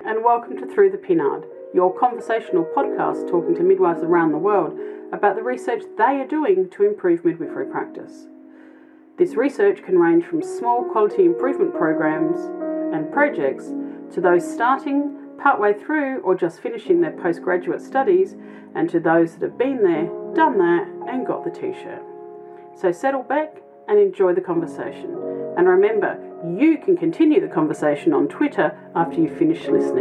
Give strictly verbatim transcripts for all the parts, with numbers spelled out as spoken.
and welcome to Through the Pinard, your conversational podcast talking to midwives around the world about the research they are doing to improve midwifery practice. This research can range from small quality improvement programs and projects to those starting, partway through, or just finishing their postgraduate studies, and to those that have been there, done that, and got the t-shirt. So settle back and enjoy the conversation. And remember, you can continue the conversation on Twitter after you finish listening.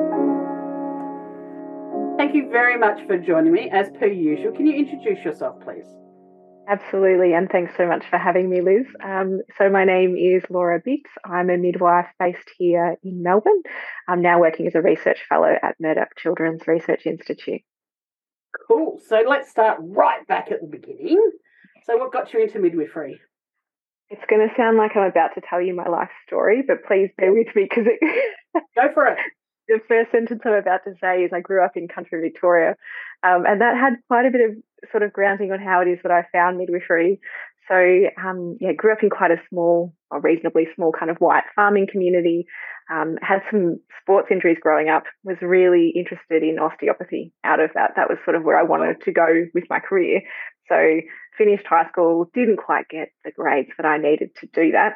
Thank you very much for joining me, as per usual. Can you introduce yourself, please? Absolutely, and thanks so much for having me, Liz. Um, so my name is Laura Biggs. I'm a midwife based here in Melbourne. I'm now working as a research fellow at Murdoch Children's Research Institute. Cool. So let's start right back at the beginning. So what got you into midwifery? It's going to sound like I'm about to tell you my life story, but please bear with me because it... Go for it. The first sentence I'm about to say is I grew up in country Victoria, um, and that had quite a bit of sort of grounding on how it is that I found midwifery. So, um, yeah, grew up in quite a small, or reasonably small kind of white farming community, um, had some sports injuries growing up, was really interested in osteopathy out of that. That was sort of where I wanted to go with my career. So finished high school, didn't quite get the grades that I needed to do that.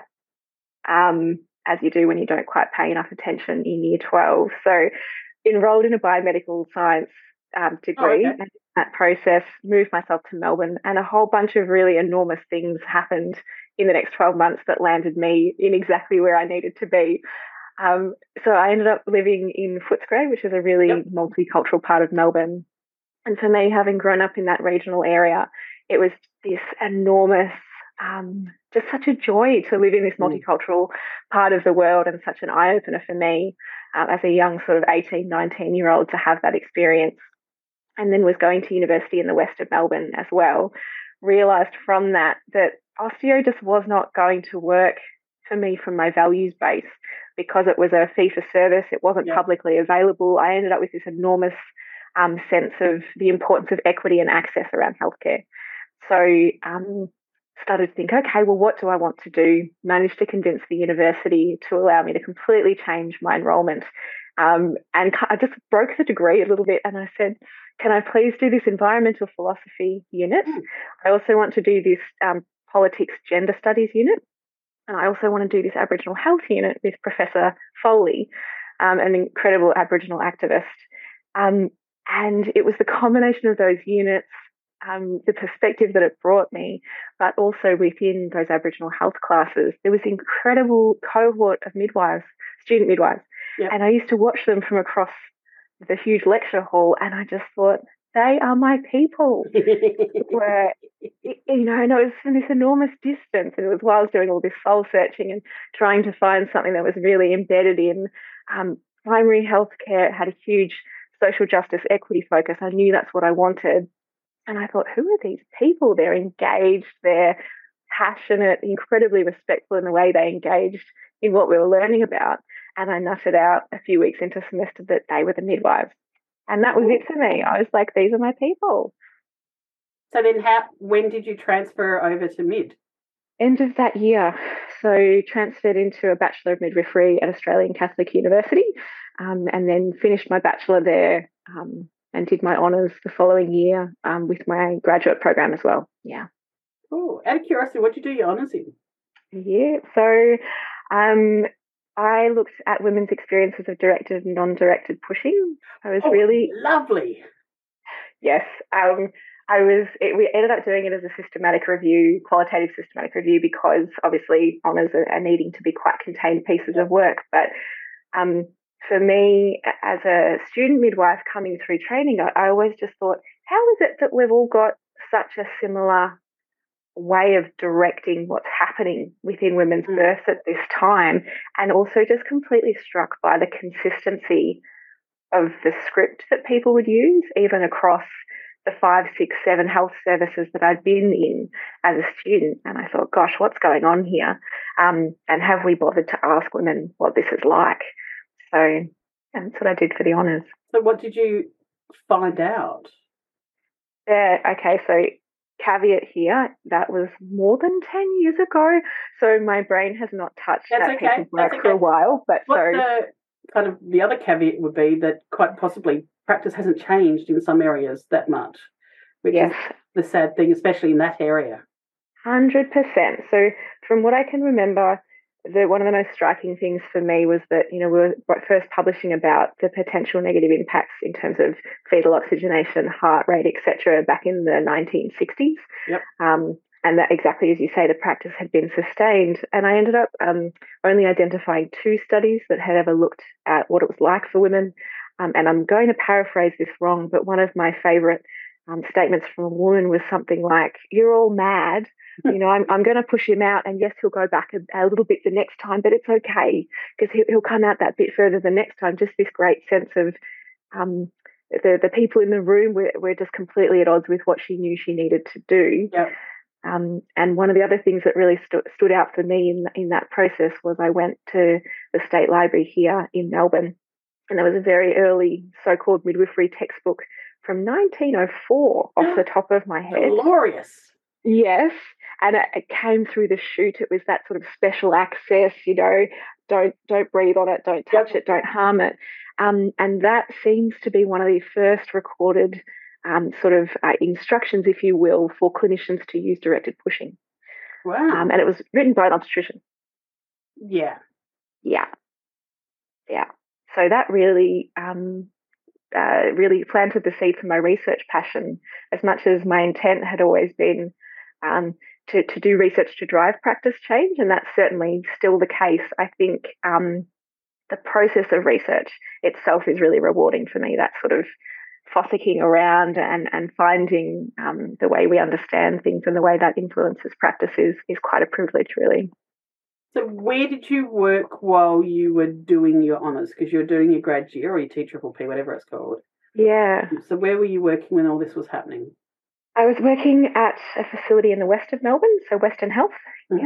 Um, as you do when you don't quite pay enough attention in year twelve. So enrolled in a biomedical science um, degree. Oh, okay. And in that process, moved myself to Melbourne, and a whole bunch of really enormous things happened in the next twelve months that landed me in exactly where I needed to be. Um, so I ended up living in Footscray, which is a really yep. multicultural part of Melbourne. And for me, having grown up in that regional area, it was this enormous Um, just such a joy to live in this multicultural part of the world, and such an eye-opener for me um, as a young sort of eighteen, nineteen-year-old to have that experience. And then was going to university in the west of Melbourne as well. Realised from that that osteo just was not going to work for me from my values base, because it was a fee-for-service, it wasn't yeah. publicly available. I ended up with this enormous um, sense of the importance of equity and access around healthcare. So um started to think, okay, well, what do I want to do? Managed to convince the university to allow me to completely change my enrolment. Um, and I just broke the degree a little bit, and I said, can I please do this environmental philosophy unit? Mm. I also want to do this um, politics gender studies unit. And I also want to do this Aboriginal health unit with Professor Foley, um, an incredible Aboriginal activist. Um, and it was the combination of those units, Um, the perspective that it brought me, but also within those Aboriginal health classes, there was an incredible cohort of midwives, student midwives, yep. and I used to watch them from across the huge lecture hall, and I just thought, they are my people. Where, you know, and it was from this enormous distance, and it was while I was doing all this soul searching and trying to find something that was really embedded in um, primary healthcare. It had a huge social justice equity focus. I knew that's what I wanted. And I thought, who are these people? They're engaged, they're passionate, incredibly respectful in the way they engaged in what we were learning about. And I nutted out a few weeks into semester that they were the midwives. And that was it for me. I was like, these are my people. So then how, when did you transfer over to mid? End of that year. So transferred into a Bachelor of Midwifery at Australian Catholic University, um, and then finished my Bachelor there, um, and did my honours the following year um, with my graduate program as well. Yeah. Oh, out of curiosity, what did you do your honours in? Yeah, so um, I looked at women's experiences of directed and non-directed pushing. I was oh, really lovely. Yes, um, I was. It, we ended up doing it as a systematic review, qualitative systematic review, because obviously honours are, are needing to be quite contained pieces of work, but. Um, For me, as a student midwife coming through training, I, I always just thought, how is it that we've all got such a similar way of directing what's happening within women's mm. birth at this time? And also just completely struck by the consistency of the script that people would use, even across the five, six, seven health services that I'd been in as a student. And I thought, gosh, what's going on here? Um, and have we bothered to ask women what this is like? So that's what I did for the honours. So what did you find out? Yeah, okay, so caveat here, that was more than ten years ago, so my brain has not touched that's that okay. piece of work okay. for a while. But what so the kind of the other caveat would be that quite possibly practice hasn't changed in some areas that much, which Yes. is the sad thing, especially in that area. one hundred percent. So from what I can remember, the, one of the most striking things for me was that, you know, we were first publishing about the potential negative impacts in terms of fetal oxygenation, heart rate, et cetera, back in the nineteen sixties. Yep. Um, and that exactly as you say, the practice had been sustained. And I ended up um, only identifying two studies that had ever looked at what it was like for women. Um, and I'm going to paraphrase this wrong, but one of my favourite um, statements from a woman was something like, "You're all mad. You know, I'm, I'm going to push him out, and yes, he'll go back a, a little bit the next time, but it's okay because he, he'll come out that bit further the next time." Just this great sense of um, the the people in the room were, were just completely at odds with what she knew she needed to do. Yep. Um, and one of the other things that really stu- stood out for me in in that process was I went to the State Library here in Melbourne, and there was a very early so-called midwifery textbook from nineteen oh four off the top of my head. Glorious. Yes, and it, it came through the chute. It was that sort of special access, you know, don't don't breathe on it, don't touch Yep. it, don't harm it. Um, and that seems to be one of the first recorded um, sort of uh, instructions, if you will, for clinicians to use directed pushing. Wow. Um, and it was written by an obstetrician. Yeah. Yeah, yeah. So that really, um, uh, really planted the seed for my research passion. As much as my intent had always been um, to to do research to drive practice change, and that's certainly still the case. I think um, the process of research itself is really rewarding for me. That sort of fossicking around and and finding um, the way we understand things and the way that influences practice is is quite a privilege, really. So where did you work while you were doing your honours? Because you were doing your grad year or your T Triple P, whatever it's called. Yeah. So where were you working when all this was happening? I was working at a facility in the west of Melbourne, so Western Health. Mm-hmm. Yeah.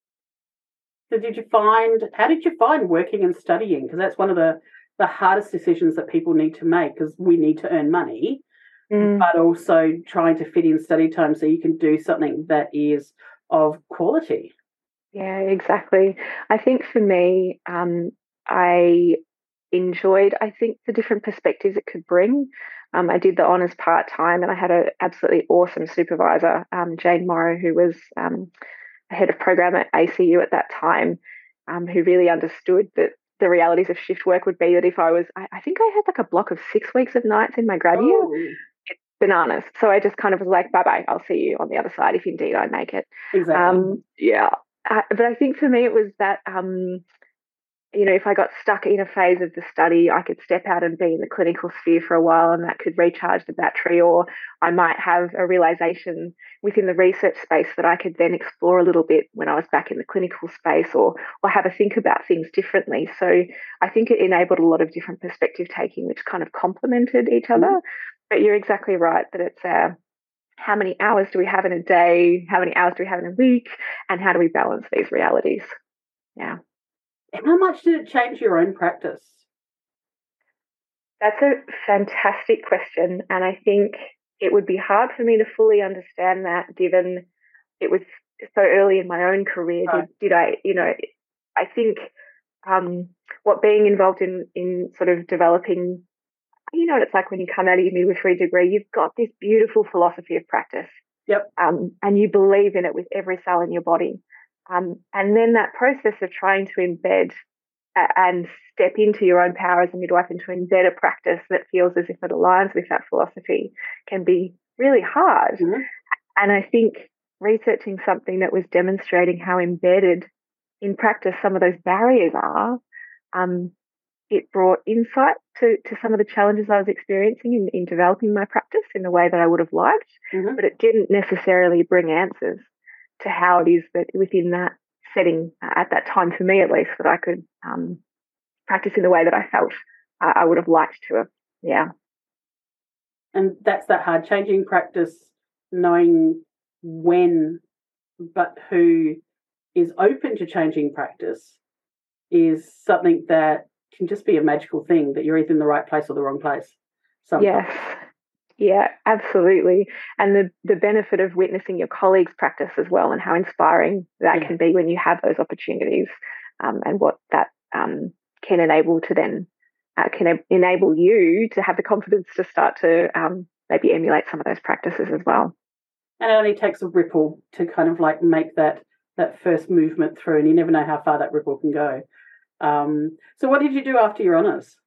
So did you find, how did you find working and studying? Because that's one of the, the hardest decisions that people need to make, because we need to earn money, mm. but also trying to fit in study time so you can do something that is of quality. Yeah, exactly. I think for me, um, I enjoyed, I think, the different perspectives it could bring. Um, I did the honours part-time and I had an absolutely awesome supervisor, um, Jane Morrow, who was um, head of program at A C U at that time, um, who really understood that the realities of shift work would be that if I was, I, I think I had like a block of six weeks of nights in my grad year. Oh. It's bananas. So I just kind of was like, bye-bye, I'll see you on the other side if indeed I make it. Exactly. Um, yeah. Uh, but I think for me it was that, um, you know, if I got stuck in a phase of the study, I could step out and be in the clinical sphere for a while and that could recharge the battery, or I might have a realization within the research space that I could then explore a little bit when I was back in the clinical space, or or have a think about things differently. So I think it enabled a lot of different perspective taking, which kind of complemented each other. Mm-hmm. But you're exactly right that it's uh, how many hours do we have in a day? How many hours do we have in a week? And how do we balance these realities? Yeah. How much did it change your own practice? That's a fantastic question. And I think it would be hard for me to fully understand that, given it was so early in my own career. Right. Did, did I, you know, I think um, what being involved in, in sort of developing, you know what it's like when you come out of your midwifery degree, you've got this beautiful philosophy of practice. Yep. Um, and you believe in it with every cell in your body. Um, and then that process of trying to embed uh, and step into your own power as a midwife and to embed a practice that feels as if it aligns with that philosophy can be really hard. Mm-hmm. And I think researching something that was demonstrating how embedded in practice some of those barriers are, um, it brought insight to, to some of the challenges I was experiencing in, in developing my practice in the way that I would have liked, mm-hmm. but it didn't necessarily bring answers to how it is that within that setting, uh, at that time for me at least, that I could um, practice in the way that I felt uh, I would have liked to have. Yeah. And that's that hard, changing practice, knowing when, but who is open to changing practice is something that can just be a magical thing, that you're either in the right place or the wrong place sometimes. Yes. Yeah, absolutely. And the, the benefit of witnessing your colleagues practice as well, and how inspiring that yeah. can be when you have those opportunities, um, and what that um, can enable to then uh, can enable you to have the confidence to start to um, maybe emulate some of those practices as well. And it only takes a ripple to kind of like make that that first movement through, and you never know how far that ripple can go. Um, so what did you do after your honours?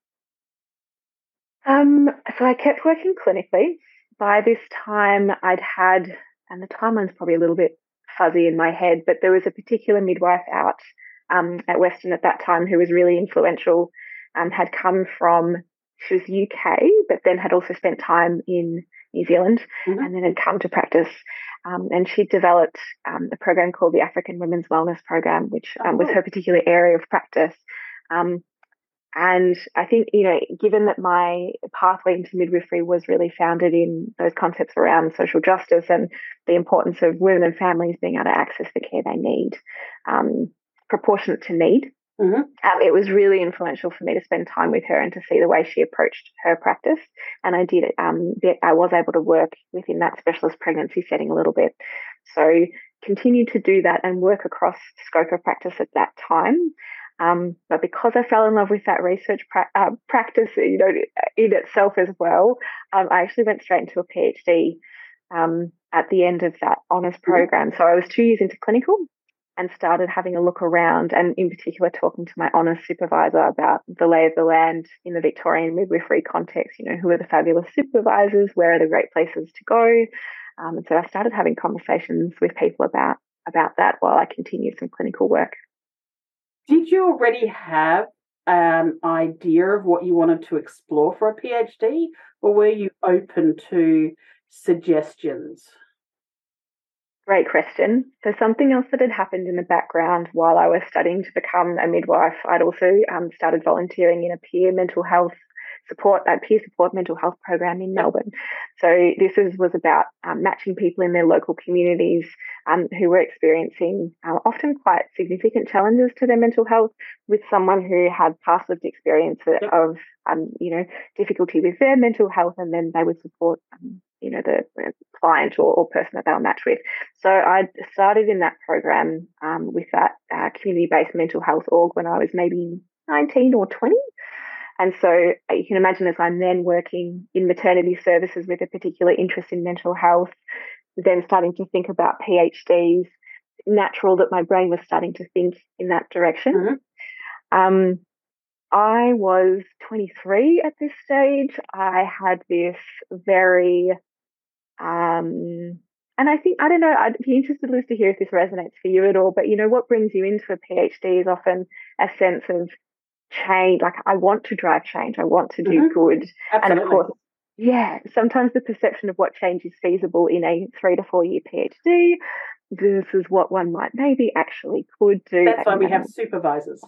Um, so I kept working clinically. By this time, I'd had, and the timeline's probably a little bit fuzzy in my head, but there was a particular midwife out um, at Western at that time who was really influential, um, had come from, she was U K, but then had also spent time in New Zealand, mm-hmm. and then had come to practice. Um, and she developed um, a program called the African Women's Wellness Program, which um, was her particular area of practice. Um, and I think, you know, given that my pathway into midwifery was really founded in those concepts around social justice and the importance of women and families being able to access the care they need, um, proportionate to need, mm-hmm. um, it was really influential for me to spend time with her and to see the way she approached her practice. And I did, um, I was able to work within that specialist pregnancy setting a little bit. So continued to do that and work across scope of practice at that time. Um, but because I fell in love with that research pra- uh, practice, you know, in itself as well, um, I actually went straight into a PhD um, at the end of that honours program. So I was two years into clinical and started having a look around, and in particular talking to my honours supervisor about the lay of the land in the Victorian midwifery context. You know, who are the fabulous supervisors? Where are the great places to go? Um, and so I started having conversations with people about about that while I continued some clinical work. Did you already have an idea of what you wanted to explore for a PhD, or were you open to suggestions? Great question. So something else that had happened in the background while I was studying to become a midwife, I'd also um, started volunteering in a peer mental health support, a peer support mental health program in Melbourne. So this is, was about um, matching people in their local communities um, who were experiencing uh, often quite significant challenges to their mental health with someone who had past lived experience of, um, you know, difficulty with their mental health, and then they would support, um, you know, the client or, or person that they were matched with. So I started in that program um, with that uh, community-based mental health org when I was maybe nineteen or twenty. And so you can imagine, as I'm then working in maternity services with a particular interest in mental health, then starting to think about PhDs, natural that my brain was starting to think in that direction. Mm-hmm. Um, I was twenty-three at this stage. I had this very, um, and I think, I don't know, I'd be interested, Liz, to hear if this resonates for you at all, but you know, what brings you into a PhD is often a sense of change. Like, I want to drive change. I want to do mm-hmm. good. Absolutely. And of course, yeah, sometimes the perception of what change is feasible in a three to four year PhD versus what one might maybe actually could do. That's why we have supervisors.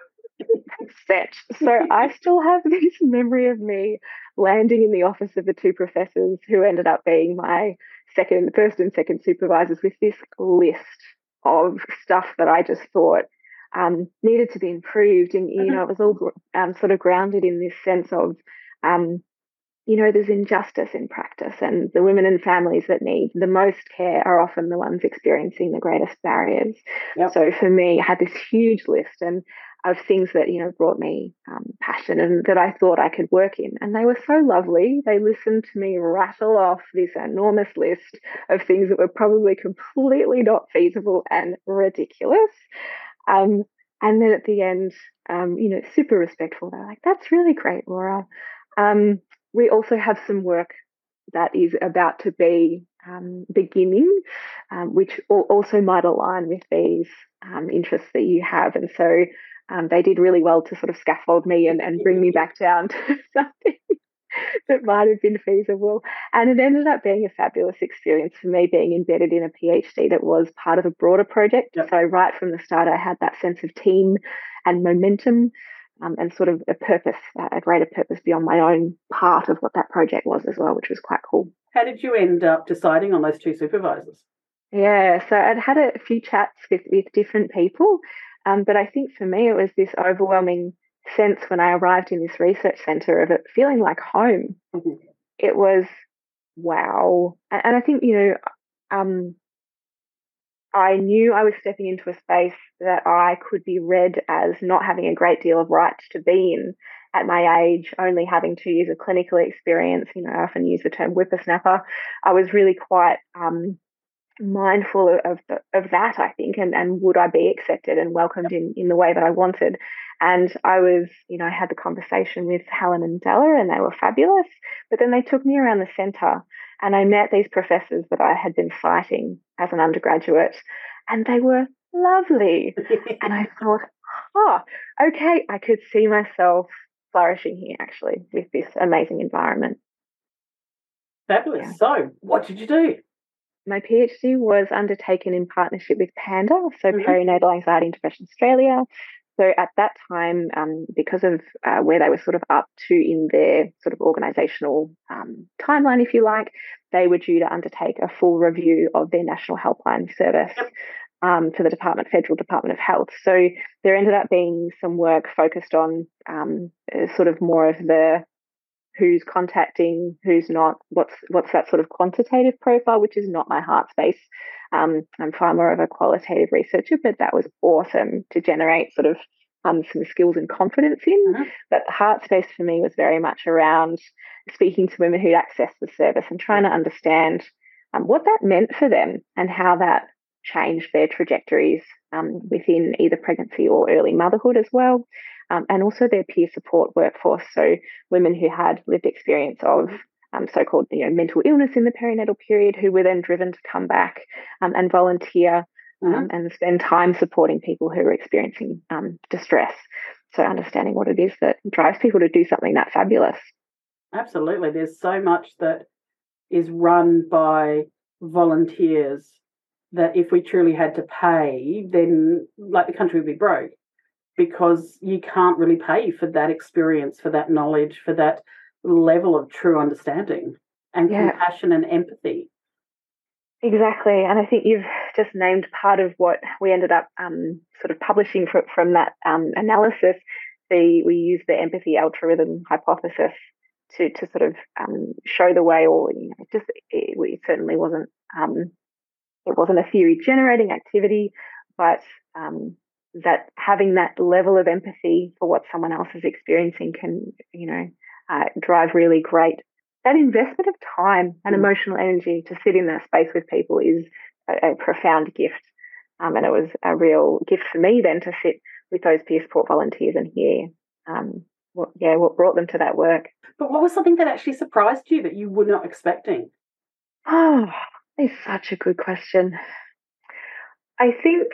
Set. So I still have this memory of me landing in the office of the two professors who ended up being my second, first and second supervisors with this list of stuff that I just thought um, needed to be improved. And, you mm-hmm. know, it was all um, sort of grounded in this sense of, um, you know, there's injustice in practice, and the women and families that need the most care are often the ones experiencing the greatest barriers. Yep. So for me, I had this huge list and of things that, you know, brought me um, passion and that I thought I could work in. And they were so lovely. They listened to me rattle off this enormous list of things that were probably completely not feasible and ridiculous. Um, and then at the end, um, you know, super respectful. They're like, that's really great, Laura. Um, we also have some work that is about to be um, beginning, um, which also might align with these um, interests that you have. And so um, they did really well to sort of scaffold me and, and bring me back down to something that might have been feasible. And it ended up being a fabulous experience for me, being embedded in a PhD that was part of a broader project. Yep. So right from the start, I had that sense of team and momentum. Um, and sort of a purpose, a greater purpose beyond my own part of what that project was as well, which was quite cool. How did you end up deciding on those two supervisors? Yeah, so I'd had a few chats with, with different people, um, but I think for me it was this overwhelming sense when I arrived in this research centre of it feeling like home. Mm-hmm. It was, wow. And, and I think, you know, um, I knew I was stepping into a space that I could be read as not having a great deal of right to be in at my age, only having two years of clinical experience. You know, I often use the term whippersnapper. I was really quite um, mindful of of, of that, I think, and, and would I be accepted and welcomed in, in the way that I wanted. And I was, you know, I had the conversation with Helen and Della, and they were fabulous. But then they took me around the centre, and I met these professors that I had been citing as an undergraduate, and they were lovely. And I thought, oh, okay, I could see myself flourishing here actually with this amazing environment. Fabulous. Yeah. So, what did you do? My PhD was undertaken in partnership with PANDA, so mm-hmm. Perinatal Anxiety Intervention Australia. So at that time, um, because of uh, where they were sort of up to in their sort of organisational um, timeline, if you like, they were due to undertake a full review of their National Helpline Service yep. um, for the Department, Federal Department of Health. So there ended up being some work focused on um, sort of more of the who's contacting, who's not, what's what's that sort of quantitative profile, which is not my heart space. Um, I'm far more of a qualitative researcher, but that was awesome to generate sort of um, some skills and confidence in. Mm-hmm. But the heart space for me was very much around speaking to women who'd accessed the service and trying to understand um, what that meant for them and how that changed their trajectories um, within either pregnancy or early motherhood as well. Um, and also their peer support workforce. So women who had lived experience of um, so-called you know, mental illness in the perinatal period who were then driven to come back um, and volunteer um, mm-hmm. and spend time supporting people who are experiencing um, distress. So understanding what it is that drives people to do something that fabulous. Absolutely. There's so much that is run by volunteers that if we truly had to pay, then like the country would be broke. Because you can't really pay for that experience, for that knowledge, for that level of true understanding and yeah. compassion and empathy. Exactly. And I think you've just named part of what we ended up um, sort of publishing from, from that um, analysis. The, we used the empathy algorithm hypothesis to, to sort of um, show the way, or you know, just it, it certainly wasn't um, it wasn't a theory generating activity, but um, that having that level of empathy for what someone else is experiencing can, you know, uh, drive really great. That investment of time and mm. emotional energy to sit in that space with people is a, a profound gift. Um, and it was a real gift for me then to sit with those peer support volunteers and hear, um, what, yeah, what brought them to that work. But what was something that actually surprised you that you were not expecting? Oh, it's such a good question. I think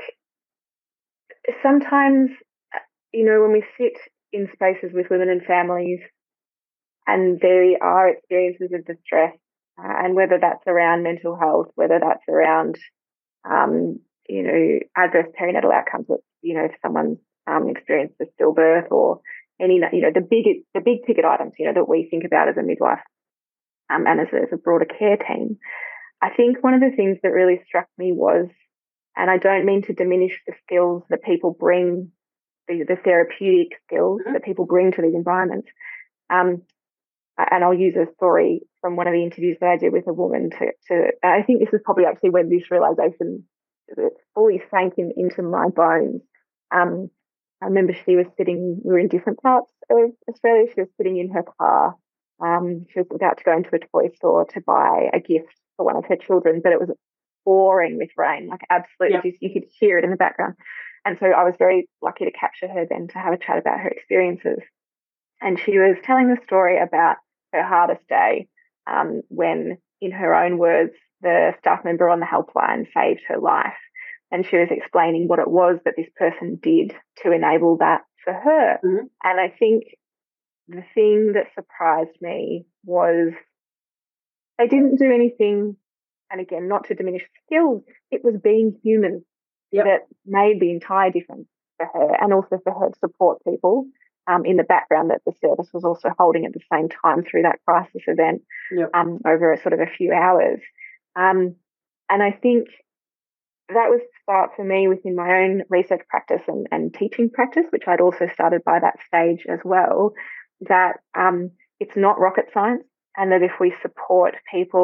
sometimes, you know, when we sit in spaces with women and families and there are experiences of distress, uh, and whether that's around mental health, whether that's around, um, you know, adverse perinatal outcomes, you know, if someone's um, experienced a stillbirth or any, you know, the big, the big ticket items, you know, that we think about as a midwife um, and as a, as a broader care team. I think one of the things that really struck me was, and I don't mean to diminish the skills that people bring, the, the therapeutic skills mm-hmm. that people bring to these environments. Um, and I'll use a story from one of the interviews that I did with a woman to, to I think this is probably actually when this realization fully sank in, into my bones. Um, I remember she was sitting, we were in different parts of Australia. She was sitting in her car. Um, she was about to go into a toy store to buy a gift for one of her children, but it was pouring with rain, like absolutely, yep. you could hear it in the background. And so I was very lucky to capture her then to have a chat about her experiences. And she was telling the story about her hardest day um, when, in her own words, the staff member on the helpline saved her life. And she was explaining what it was that this person did to enable that for her. Mm-hmm. And I think the thing that surprised me was they didn't do anything, and again, not to diminish skills, it was being human yep. that made the entire difference for her, and also for her to support people um, in the background that the service was also holding at the same time through that crisis event yep. um, over a sort of a few hours. Um, and I think that was the start for me within my own research practice and, and teaching practice, which I'd also started by that stage as well, that um, it's not rocket science, and that if we support people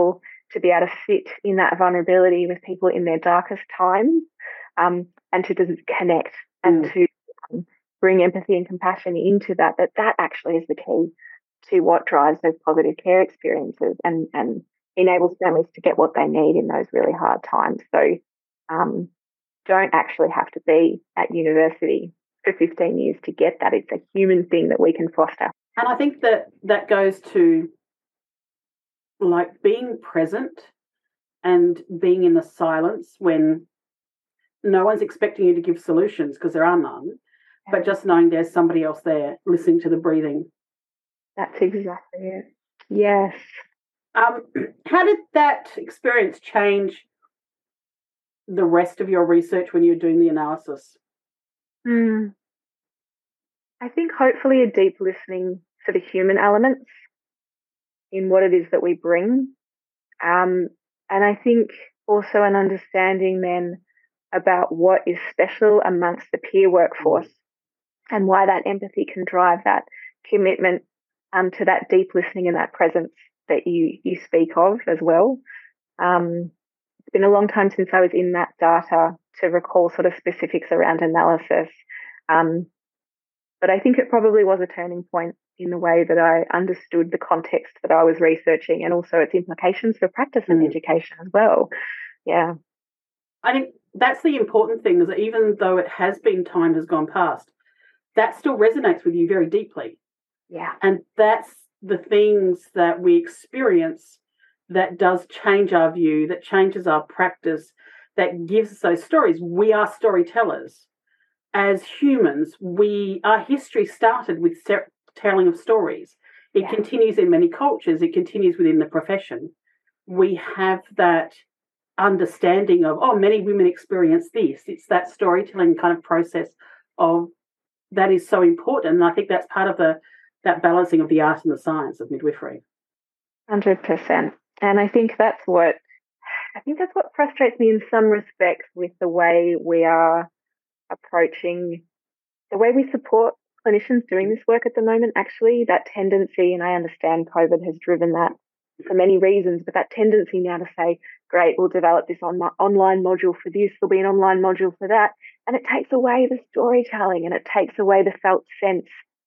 to be able to sit in that vulnerability with people in their darkest times, um, and to just connect and mm. to um, bring empathy and compassion into that, that that actually is the key to what drives those positive care experiences and, and enables families to get what they need in those really hard times. So um, don't actually have to be at university for fifteen years to get that. It's a human thing that we can foster. And I think that that goes to like being present and being in the silence when no one's expecting you to give solutions, because there are none, but just knowing there's somebody else there listening to the breathing. That's exactly it. Yes. Um, how did that experience change the rest of your research when you were doing the analysis? Mm. I think hopefully a deep listening for the human elements in what it is that we bring. Um, and I think also an understanding then about what is special amongst the peer workforce and why that empathy can drive that commitment um, to that deep listening and that presence that you you speak of as well. Um, it's been a long time since I was in that data to recall sort of specifics around analysis. Um, but I think it probably was a turning point in the way that I understood the context that I was researching and also its implications for practice and mm. education as well. Yeah. I think that's the important thing, is that even though it has been, time has gone past, that still resonates with you very deeply. Yeah. And that's the things that we experience that does change our view, that changes our practice, that gives us those stories. We are storytellers. As humans, we our history started with telling of stories. It yeah. continues in many cultures. It continues within the profession. We have that understanding of, oh, many women experience this. It's that storytelling kind of process of that is so important. And I think that's part of the that balancing of the art and the science of midwifery. one hundred percent. And I think that's what I think that's what frustrates me in some respects with the way we are approaching, the way we support clinicians doing this work at the moment. Actually, that tendency, and I understand COVID has driven that for many reasons, but that tendency now to say, great, we'll develop this on online module for this, there'll be an online module for that, and it takes away the storytelling and it takes away the felt sense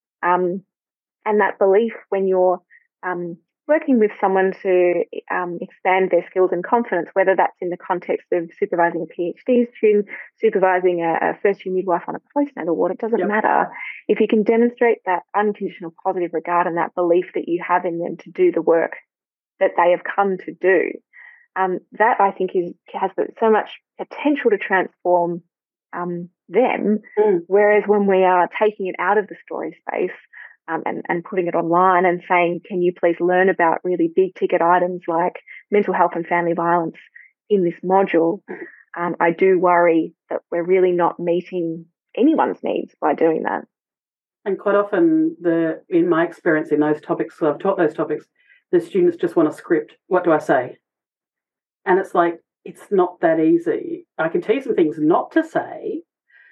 um, and that belief when you're um, working with someone to um, expand their skills and confidence, whether that's in the context of supervising a PhD student, supervising a, a first-year midwife on a postnatal ward, it doesn't yep. matter. If you can demonstrate that unconditional positive regard and that belief that you have in them to do the work that they have come to do, um, that I think is has so much potential to transform um, them. Mm. Whereas when we are taking it out of the story space um, and, and putting it online and saying, can you please learn about really big ticket items like mental health and family violence in this module, um, I do worry that we're really not meeting anyone's needs by doing that. And quite often, the in my experience in those topics, so I've taught those topics, the students just want a script. What do I say? And it's like, it's not that easy. I can tell you some things not to say,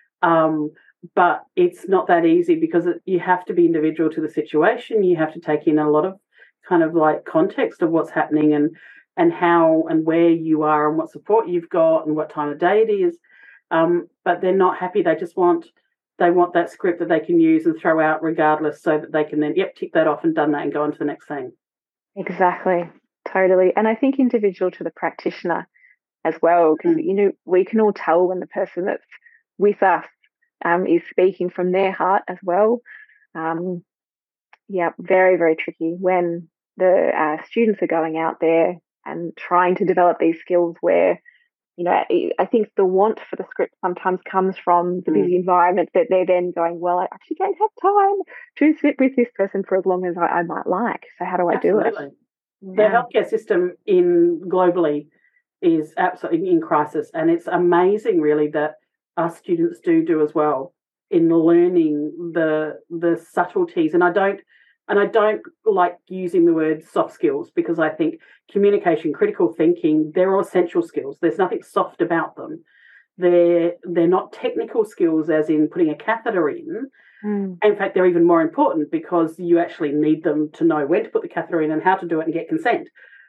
um, but it's not that easy because it, you have to be individual to the situation. You have to take in a lot of kind of like context of what's happening and and how and where you are and what support you've got and what time of day it is. Um, but they're not happy. They just want they want that script that they can use and throw out regardless, so that they can then, yep, tick that off and done that and go on to the next thing. Exactly. Totally. And I think individual to the practitioner as well, because, mm. you know, we can all tell when the person that's with us um, is speaking from their heart as well. Um, yeah, very, very tricky when the uh, students are going out there and trying to develop these skills where, you know, I think the want for the script sometimes comes from the busy mm. environment that they're then going, well, I actually don't have time to sit with this person for as long as I, I might like. So how do I Absolutely. do it? The yeah. healthcare system in globally is absolutely in crisis, and it's amazing, really, that us students do do as well in learning the the subtleties. And I don't and I don't like using the word soft skills, because I think communication, critical thinking, they're all essential skills. There's nothing soft about them. They're they're not technical skills, as in putting a catheter in. Mm. In fact, they're even more important because you actually need them to know when to put the catheter in and how to do it and get consent.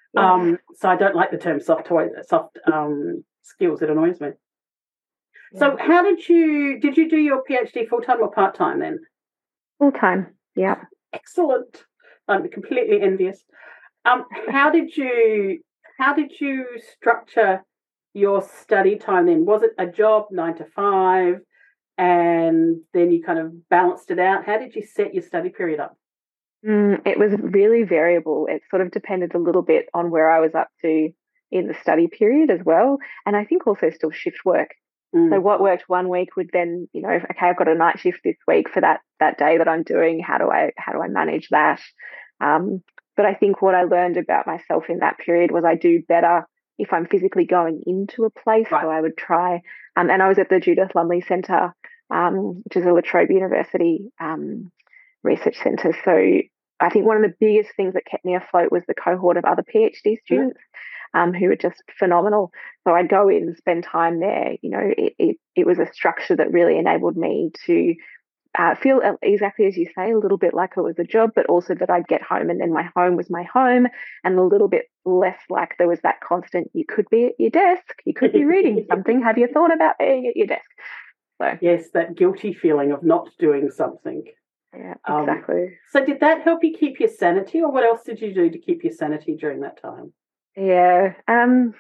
Yes. Um, so I don't like the term soft toys, soft um, skills. It annoys me. Yeah. So how did you, did you do your PhD full-time or part-time then? Full-time, yeah. Excellent. I'm completely envious. Um, how did you, how did you structure your study time then? Was it a job, nine to five, and then you kind of balanced it out? How did you set your study period up? Mm, it was really variable. It sort of depended a little bit on where I was up to in the study period as well. And I think also still shift work. Mm. So what worked one week would then, you know, okay, I've got a night shift this week for that that day that I'm doing. How do I how do I manage that? Um, but I think what I learned about myself in that period was I do better if I'm physically going into a place. Right. So I would try, um, and I was at the Judith Lumley Centre, um, which is a La Trobe University um, research centre. So I think one of the biggest things that kept me afloat was the cohort of other PhD students mm. um, who were just phenomenal. So I'd go in and spend time there. You know, it, it, it was a structure that really enabled me to uh, feel exactly as you say, a little bit like it was a job, but also that I'd get home and then my home was my home, and a little bit less like there was that constant, you could be at your desk, you could be reading something. Have you thought about being at your desk? So yes, that guilty feeling of not doing something. Yeah, exactly. Um, so did that help you keep your sanity, or what else did you do to keep your sanity during that time? Yeah. Um,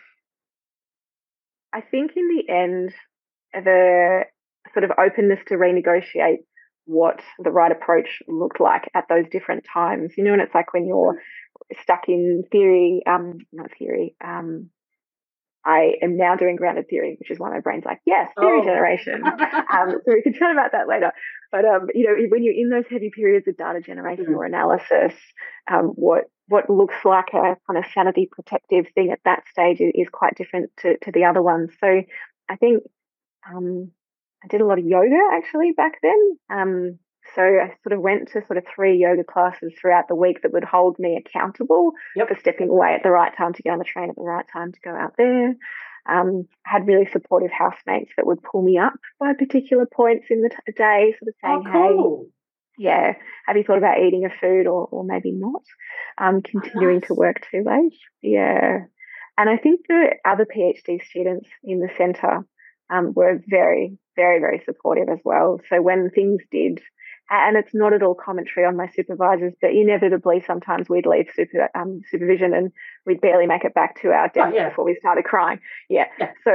I think in the end, the sort of openness to renegotiate what the right approach looked like at those different times. You know, and it's like when you're stuck in theory, um, not theory, um, I am now doing grounded theory, which is why my brain's like, yes, theory oh. generation. um, so we can chat about that later. But, um, you know, when you're in those heavy periods of data generation mm. or analysis, um, what what looks like a kind of sanity protective thing at that stage is, is quite different to, to the other ones. So I think um, I did a lot of yoga actually back then. Um, so I sort of went to sort of three yoga classes throughout the week that would hold me accountable yep. for stepping away at the right time to get on the train at the right time to go out there. Um, I had really supportive housemates that would pull me up by particular points in the t- day, sort of saying, oh, cool. hey, yeah, have you thought about eating a food or, or maybe not? Um, continuing oh, nice. to work too late. Yeah. And I think the other PhD students in the centre um, were very, very, very supportive as well. So when things did, and it's not at all commentary on my supervisors, but inevitably sometimes we'd leave super, um, supervision and we'd barely make it back to our desk oh, yeah. before we started crying. Yeah. yeah. So,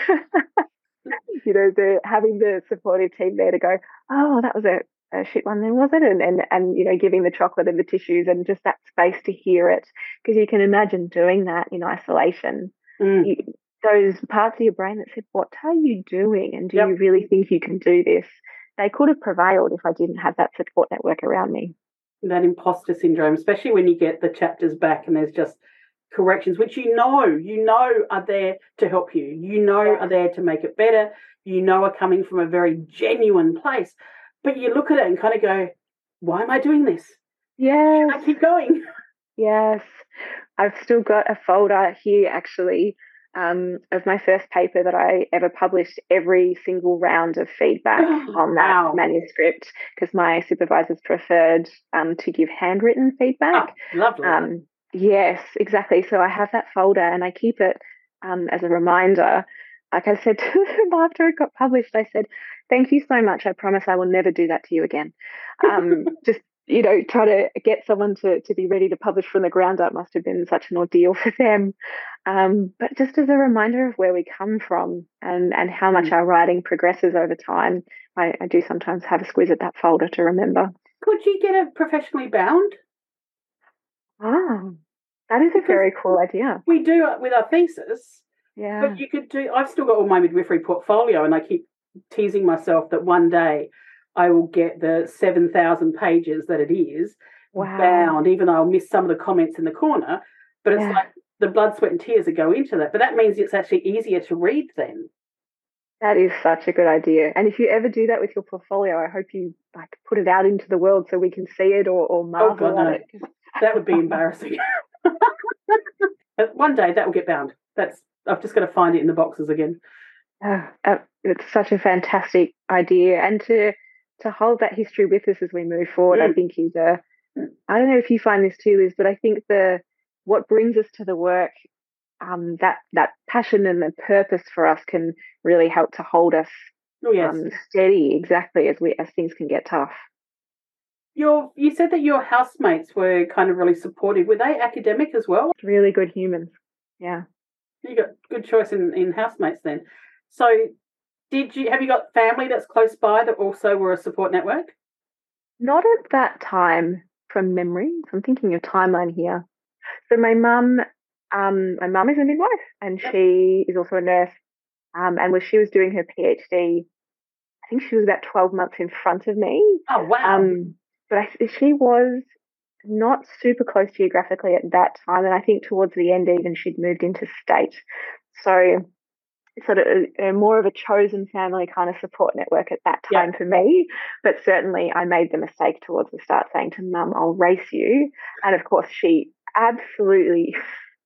you know, the having the supportive team there to go, oh, that was a, a shit one then, was it? And, and, and, you know, giving the chocolate and the tissues and just that space to hear it. Because you can imagine doing that in isolation. Mm. You, those parts of your brain that said, what are you doing? And do yep. you really think you can do this? They could have prevailed if I didn't have that support network around me. That imposter syndrome, especially when you get the chapters back and there's just corrections, which you know, you know are there to help you. You know yeah. are there to make it better. You know are coming from a very genuine place. But you look at it and kind of go, why am I doing this? Yes. Should I keep going? Yes. I've still got a folder here, actually, Um, of my first paper that I ever published, every single round of feedback on that wow. manuscript, because my supervisors preferred um, to give handwritten feedback. Oh, lovely. Um, yes, exactly. So I have that folder and I keep it um, as a reminder. Like I said to them after it got published, I said, thank you so much. I promise I will never do that to you again. Um, just you know, try to get someone to, to be ready to publish from the ground up must have been such an ordeal for them. Um, but just as a reminder of where we come from and, and how much mm. our writing progresses over time, I, I do sometimes have a squeeze at that folder to remember. Could you get it professionally bound? Ah, that is because a very cool idea. We do it with our thesis. Yeah. But you could do, I've still got all my midwifery portfolio and I keep teasing myself that one day I will get the seven thousand pages that it is wow. bound, even though I'll miss some of the comments in the corner. But it's yeah. like the blood, sweat and tears that go into that. But that means it's actually easier to read then. That is such a good idea. And if you ever do that with your portfolio, I hope you like put it out into the world so we can see it or, or marvel oh, God, at no. it. That would be embarrassing. One day that will get bound. That's I've just got to find it in the boxes again. Uh, uh, it's such a fantastic idea. And to to hold that history with us as we move forward, mm. I think is a, I don't know if you find this too, Liz, but I think the what brings us to the work, um, that that passion and the purpose for us can really help to hold us Oh, yes. um, steady, exactly as we as things can get tough. Your, you said that your housemates were kind of really supportive. Were they academic as well? Really good humans. Yeah. You got good choice in, in housemates then. So did you have you got family that's close by that also were a support network? Not at that time from memory. So I'm thinking of timeline here. So my mum, um, my mum is a midwife and Yep. she is also a nurse. Um, and when she was doing her PhD, I think she was about twelve months in front of me. Oh, wow. Um, but I, she was not super close geographically at that time. And I think towards the end, even she'd moved into state. So sort of a, a more of a chosen family kind of support network at that time Yep. for me. But certainly I made the mistake towards the start saying to mum, I'll race you. And of course, she absolutely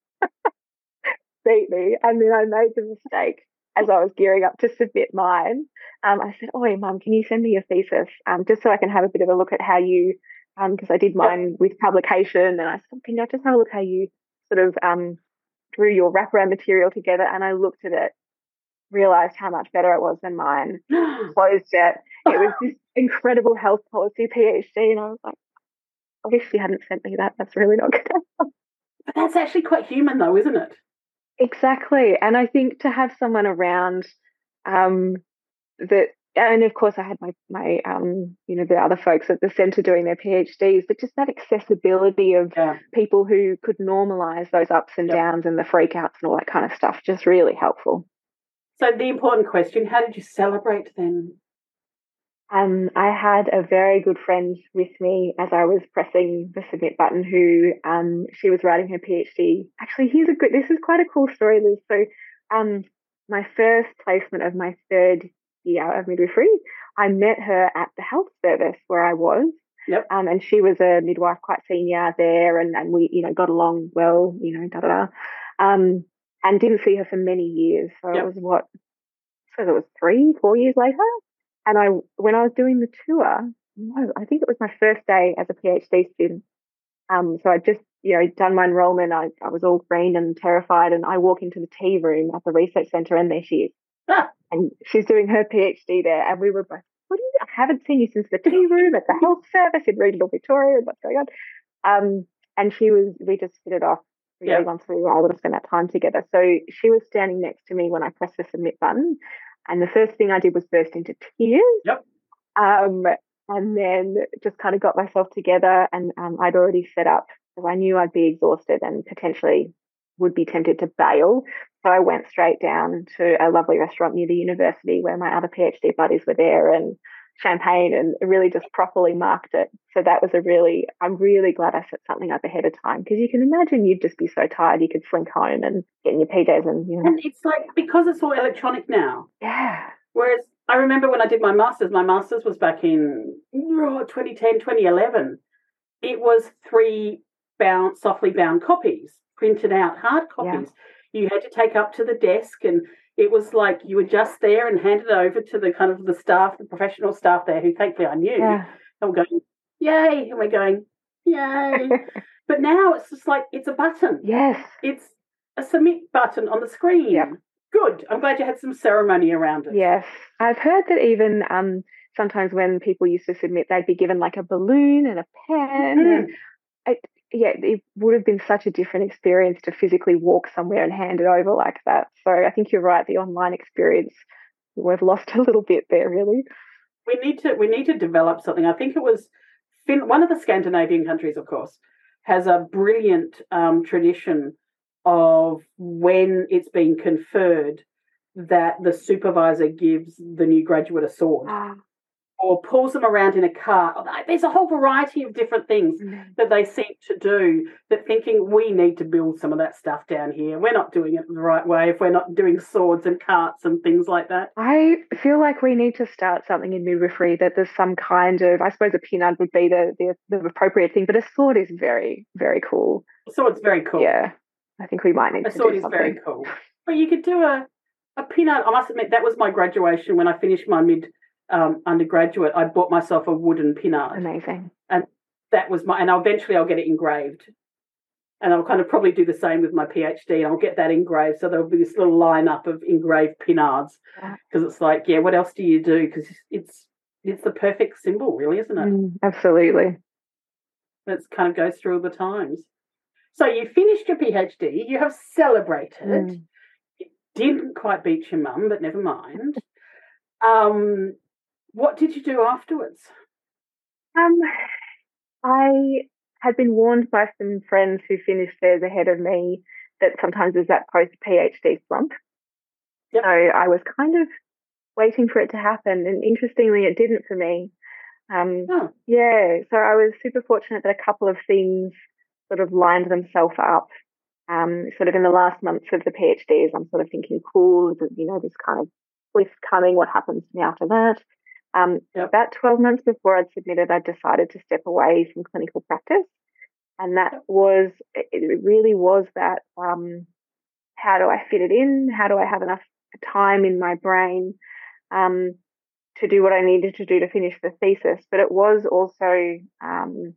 beat me. And then I made the mistake as I was gearing up to submit mine. Um, I said, "Oh, mum, can you send me your thesis um, just so I can have a bit of a look at how you, because um, I did mine with publication, and I said, can you just have a look how you sort of um, drew your wraparound material together?" And I looked at it, realised how much better it was than mine, closed it. It was this incredible health policy PhD, and I was like, I wish you hadn't sent me that. That's really not good. But that's actually quite human though, isn't it? Exactly. And I think to have someone around um, that, and of course I had my, my um, you know, the other folks at the centre doing their PhDs, but just that accessibility of Yeah. people who could normalise those ups and Yep. downs and the freakouts and all that kind of stuff, just really helpful. So the important question, how did you celebrate then? Um, I had a very good friend with me as I was pressing the submit button who um, she was writing her PhD. Actually, here's a good, this is quite a cool story, Liz. So um, my first placement of my third year of midwifery, I met her at the health service where I was. Yep. Um, and she was a midwife, quite senior there, and, and we, you know, got along well, you know, da da da. Um, and didn't see her for many years. So Yep. it was what, I suppose it was three, four years later. And I, when I was doing the tour, no, I think it was my first day as a PhD student. Um, so I just, you know, done my enrollment. I, I was all green and terrified, and I walk into the tea room at the research centre, and there she is, Ah. and she's doing her PhD there. And we were both, what do you? I haven't seen you since the tea room at the health service in regional Victoria. And what's going on? Um, and she was, we just hit it off really Yep. once we were able to spend that time together. So she was standing next to me when I pressed the submit button. And the first thing I did was burst into tears. Yep. Um, and then just kind of got myself together, and um, I'd already set up, because I knew I'd be exhausted and potentially would be tempted to bail. So I went straight down to a lovely restaurant near the university where my other PhD buddies were there, and champagne, and really just properly marked it. So that was a really, I'm really glad I set something up ahead of time, because you can imagine you'd just be so tired you could slink home and get in your P Js and, you know. And it's like, because it's all electronic now. Yeah. Whereas I remember when I did my master's, my master's was back in oh, twenty ten, twenty eleven. It was three bound, softly bound copies, printed out hard copies. Yeah. You had to take up to the desk, and it was like you were just there and handed it over to the kind of the staff, the professional staff there, who thankfully I knew. Yeah. And we're going, yay, and we're going, yay. But now it's just like, it's a button. Yes. It's a submit button on the screen. Yep. Good. I'm glad you had some ceremony around it. Yes. I've heard that even um, sometimes when people used to submit, they'd be given like a balloon and a pen. Mm. And it, yeah, it would have been such a different experience to physically walk somewhere and hand it over like that. So I think you're right. The online experience, we've lost a little bit there, really. We need to we need to develop something. I think it was fin- one of the Scandinavian countries, of course, has a brilliant um, tradition of when it's been conferred that the supervisor gives the new graduate a sword. Ah. Or pulls them around in a car. There's a whole variety of different things mm. that they seem to do, that thinking we need to build some of that stuff down here. We're not doing it the right way if we're not doing swords and carts and things like that. I feel like we need to start something in midwifery that there's some kind of, I suppose a pinard would be the, the, the appropriate thing, but a sword is very, very cool. A sword's very cool. Yeah, I think we might need a to sword do is something. very cool. But you could do a, a pinard. I must admit, that was my graduation when I finished my mid Um, undergraduate. I bought myself a wooden pinard. Amazing. And that was my, and eventually I'll get it engraved. And I'll kind of probably do the same with my PhD, and I'll get that engraved. So there'll be this little lineup of engraved pinards, because it's like, yeah, what else do you do? Because it's it's the perfect symbol, really, isn't it? Mm, absolutely. It kind of goes through all the times. So you finished your PhD, you have celebrated. Mm. You didn't quite beat your mum, but never mind. um, what did you do afterwards? Um, I had been warned by some friends who finished theirs ahead of me that sometimes there's that post-PhD slump. Yep. So I was kind of waiting for it to happen, and interestingly, it didn't for me. Um, oh. Yeah, so I was super fortunate that a couple of things sort of lined themselves up. Um, sort of in the last months of the PhDs, I'm sort of thinking, cool, you know, this kind of cliff coming, what happens to me after that? Um, yep. About twelve months before I'd submitted, I decided to step away from clinical practice. And that yep. was, it really was that, um, how do I fit it in? How do I have enough time in my brain um, to do what I needed to do to finish the thesis? But it was also, um,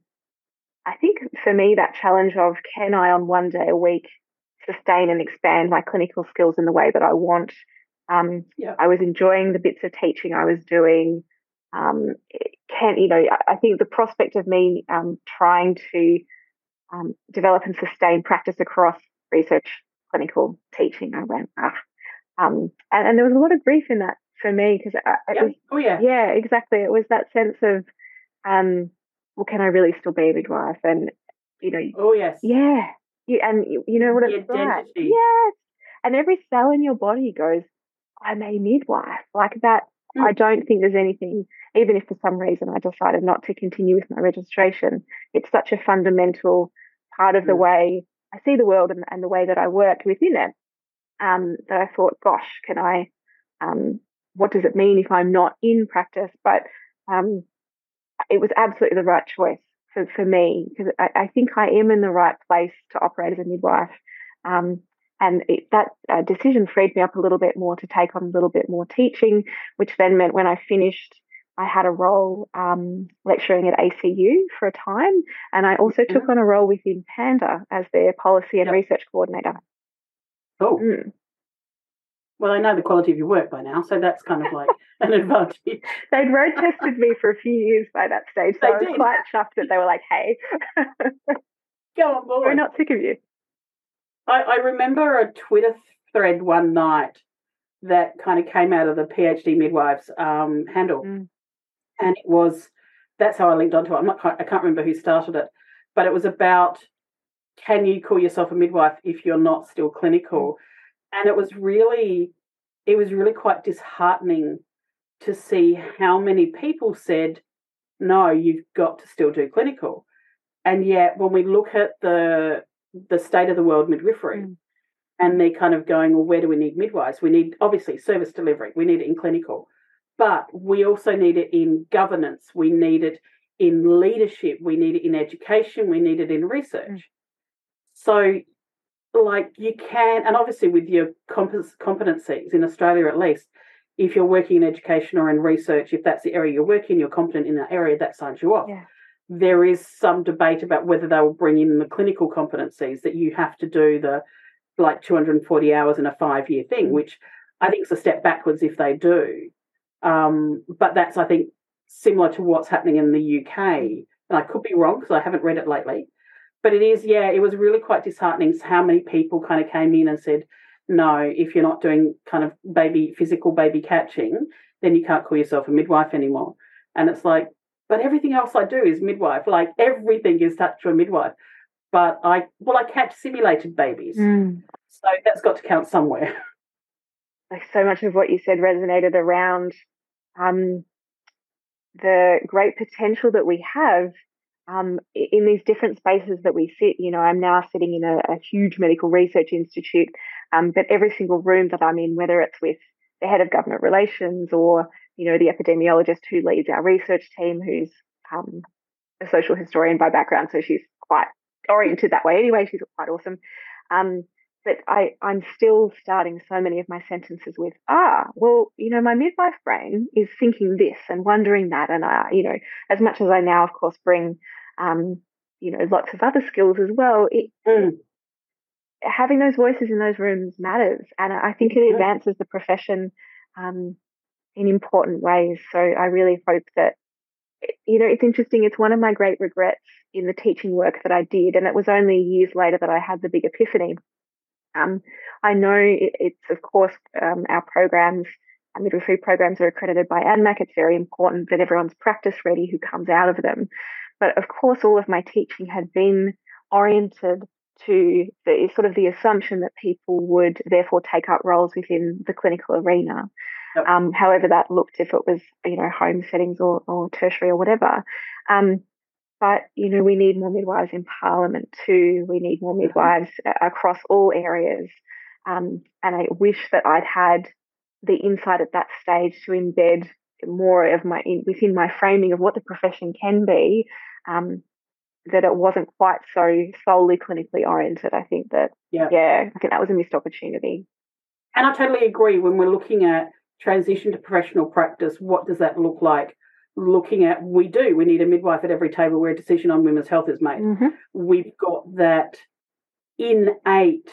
I think for me, that challenge of, can I on one day a week sustain and expand my clinical skills in the way that I want? Um, yeah. I was enjoying the bits of teaching I was doing. Um, can you know? I think the prospect of me um, trying to um, develop and sustain practice across research, clinical, teaching, I went ah, um, and, and there was a lot of grief in that for me, because it yeah. was oh yeah, yeah, exactly. It was that sense of, um, well, can I really still be a midwife? And you know, oh yes, yeah, you, and you, you know what the it's identity. like, yes, and every cell in your body goes, I'm a midwife, like that. Mm. I don't think there's anything, even if for some reason I decided not to continue with my registration, it's such a fundamental part of mm. the way I see the world and, and the way that I work within it, um, that I thought, gosh, can I, um, what does it mean if I'm not in practice? But um, it was absolutely the right choice for, for me, because I, I think I am in the right place to operate as a midwife. Um, and it, that uh, decision freed me up a little bit more to take on a little bit more teaching, which then meant when I finished, I had a role um, lecturing at A C U for a time. And I also mm-hmm. took on a role within Panda as their policy and yep. research coordinator. Oh. Mm. Well, I know the quality of your work by now, so that's kind of like an advantage. They'd road tested me for a few years by that stage, so they I was did. quite chuffed that they were like, hey, go on board. We're not sick of you. I, I remember a Twitter thread one night that kind of came out of the PhD midwives um, handle. Mm. And it was, that's how I linked onto it. I'm not, I can't remember who started it, but it was about, can you call yourself a midwife if you're not still clinical? And it was really, it was really quite disheartening to see how many people said, no, you've got to still do clinical. And yet when we look at the the state of the world midwifery, mm. and they're kind of going, well, where do we need midwives? We need, obviously, service delivery. We need it in clinical. But we also need it in governance. We need it in leadership. We need it in education. We need it in research. Mm. So, like, you can, and obviously with your competencies, in Australia at least, if you're working in education or in research, if that's the area you're working, you're competent in that area, that signs you off. Yeah. There is some debate about whether they will bring in the clinical competencies that you have to do the like two hundred forty hours in a five-year thing, which I think is a step backwards if they do. Um, but that's, I think, similar to what's happening in the U K. And I could be wrong because I haven't read it lately. But it is, yeah, it was really quite disheartening how many people kind of came in and said, no, if you're not doing kind of baby, physical baby catching, then you can't call yourself a midwife anymore. And it's like, but everything else I do is midwife. Like everything is touched to a midwife. But I, well, I catch simulated babies. Mm. So that's got to count somewhere. Like so much of what you said resonated around um, the great potential that we have um, in these different spaces that we sit. You know, I'm now sitting in a, a huge medical research institute, um, but every single room that I'm in, whether it's with the head of government relations or, you know, the epidemiologist who leads our research team, who's um, a social historian by background, so she's quite oriented that way anyway. She's quite awesome. Um, but I, I'm still starting so many of my sentences with, ah, well, you know, my midwife brain is thinking this and wondering that. And, I, you know, as much as I now, of course, bring, um, you know, lots of other skills as well. It, Mm. Having those voices in those rooms matters, and I think it advances the profession um, in important ways. So I really hope that, you know, it's interesting. It's one of my great regrets in the teaching work that I did, and it was only years later that I had the big epiphany. Um, I know it, it's, of course, um, our programs, our midwifery programs are accredited by A N M A C. It's very important that everyone's practice ready who comes out of them. But of course, all of my teaching had been oriented to the sort of the assumption that people would therefore take up roles within the clinical arena. Yep. Um, however that looked, if it was, you know, home settings or, or tertiary or whatever. Um, but, you know, we need more midwives in Parliament too. We need more midwives mm-hmm. across all areas. Um, and I wish that I'd had the insight at that stage to embed more of my, in, within my framing of what the profession can be, um, that it wasn't quite so solely clinically oriented. I think that, yeah. yeah, I think that was a missed opportunity. And I totally agree. When we're looking at transition to professional practice, what does that look like? Looking at, we do, we need a midwife at every table where a decision on women's health is made. Mm-hmm. We've got that innate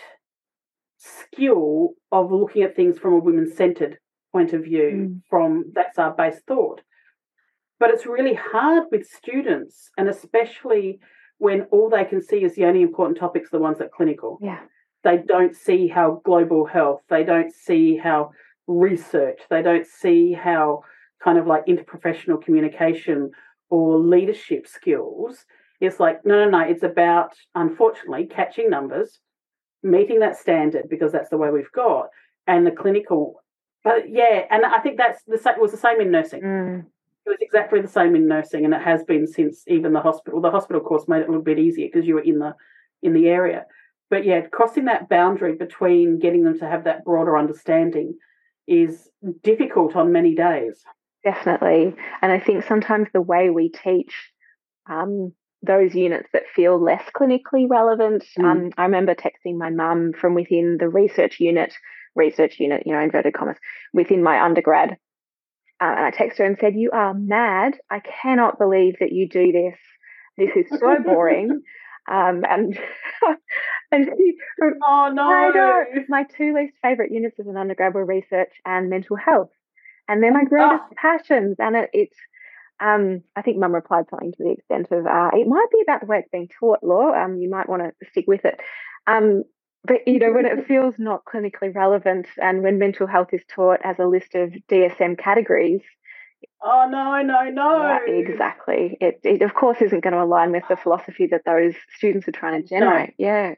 skill of looking at things from a women-centred point of view, mm. from that's our base thought. But it's really hard with students, and especially when all they can see is the only important topics, the ones that are clinical. Yeah. They don't see how global health, they don't see how research, they don't see how kind of like interprofessional communication or leadership skills. It's like, no, no, no, it's about, unfortunately, catching numbers, meeting that standard because that's the way we've got, and the clinical. But yeah, and I think that's the same, it was the same in nursing. Mm. It was exactly the same in nursing, and it has been since even the hospital. The hospital course made it a little bit easier because you were in the in the area. But yeah, crossing that boundary between getting them to have that broader understanding is difficult on many days. Definitely. And I think sometimes the way we teach um, those units that feel less clinically relevant, mm. um, I remember texting my mum from within the research unit, research unit, you know, inverted commas, within my undergrad. Uh, and I texted her and said, "You are mad. I cannot believe that you do this. This is so boring." um, and and she, oh no, I know. My two least favourite units as an undergrad were research and mental health, and they're my greatest oh. passions. And it, it's, um, I think Mum replied something to the extent of, uh, "It might be about the way it's being taught, Law. Um, you might want to stick with it." Um, But, you know, when it feels not clinically relevant and when mental health is taught as a list of D S M categories. Oh, no, no, no. Yeah, exactly. It, it, of course, isn't going to align with the philosophy that those students are trying to generate. No. Yeah.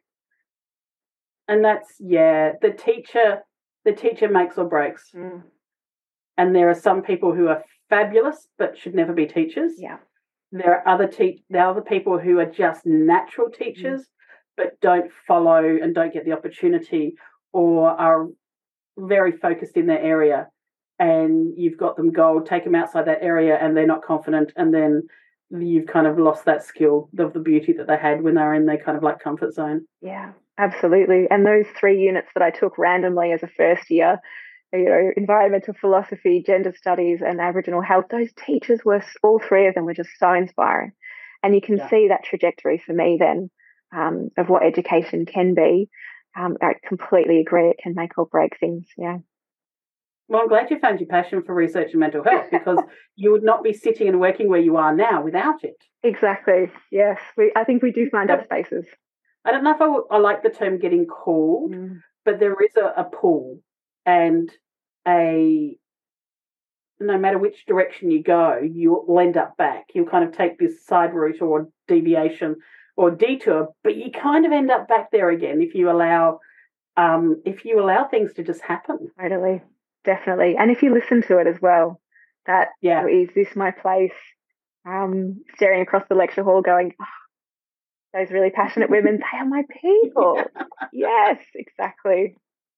And that's, yeah, the teacher, the teacher makes or breaks. Mm. And there are some people who are fabulous but should never be teachers. Yeah. There are other, te- there are other people who are just natural teachers. Mm. but don't follow and don't get the opportunity or are very focused in their area, and you've got them go, take them outside that area and they're not confident, and then you've kind of lost that skill of the beauty that they had when they were in their kind of like comfort zone. Yeah, absolutely. And those three units that I took randomly as a first year, you know, environmental philosophy, gender studies and Aboriginal health, those teachers were, all three of them were just so inspiring. And you can yeah. see that trajectory for me then. Um, of what education can be. Um, I completely agree. It can make or break things, yeah. Well, I'm glad you found your passion for research and mental health, because you would not be sitting and working where you are now without it. Exactly, yes. We, I think we do find our spaces. I don't know if I, w- I like the term getting called, mm. but there is a, a pull, and a no matter which direction you go, you'll end up back. You'll kind of take this side route or deviation or detour, but you kind of end up back there again if you allow um, if you allow things to just happen. Totally, definitely. And if you listen to it as well, that yeah. is this my place? Um, staring across the lecture hall going, oh, those really passionate women, they are my people. Yes, exactly.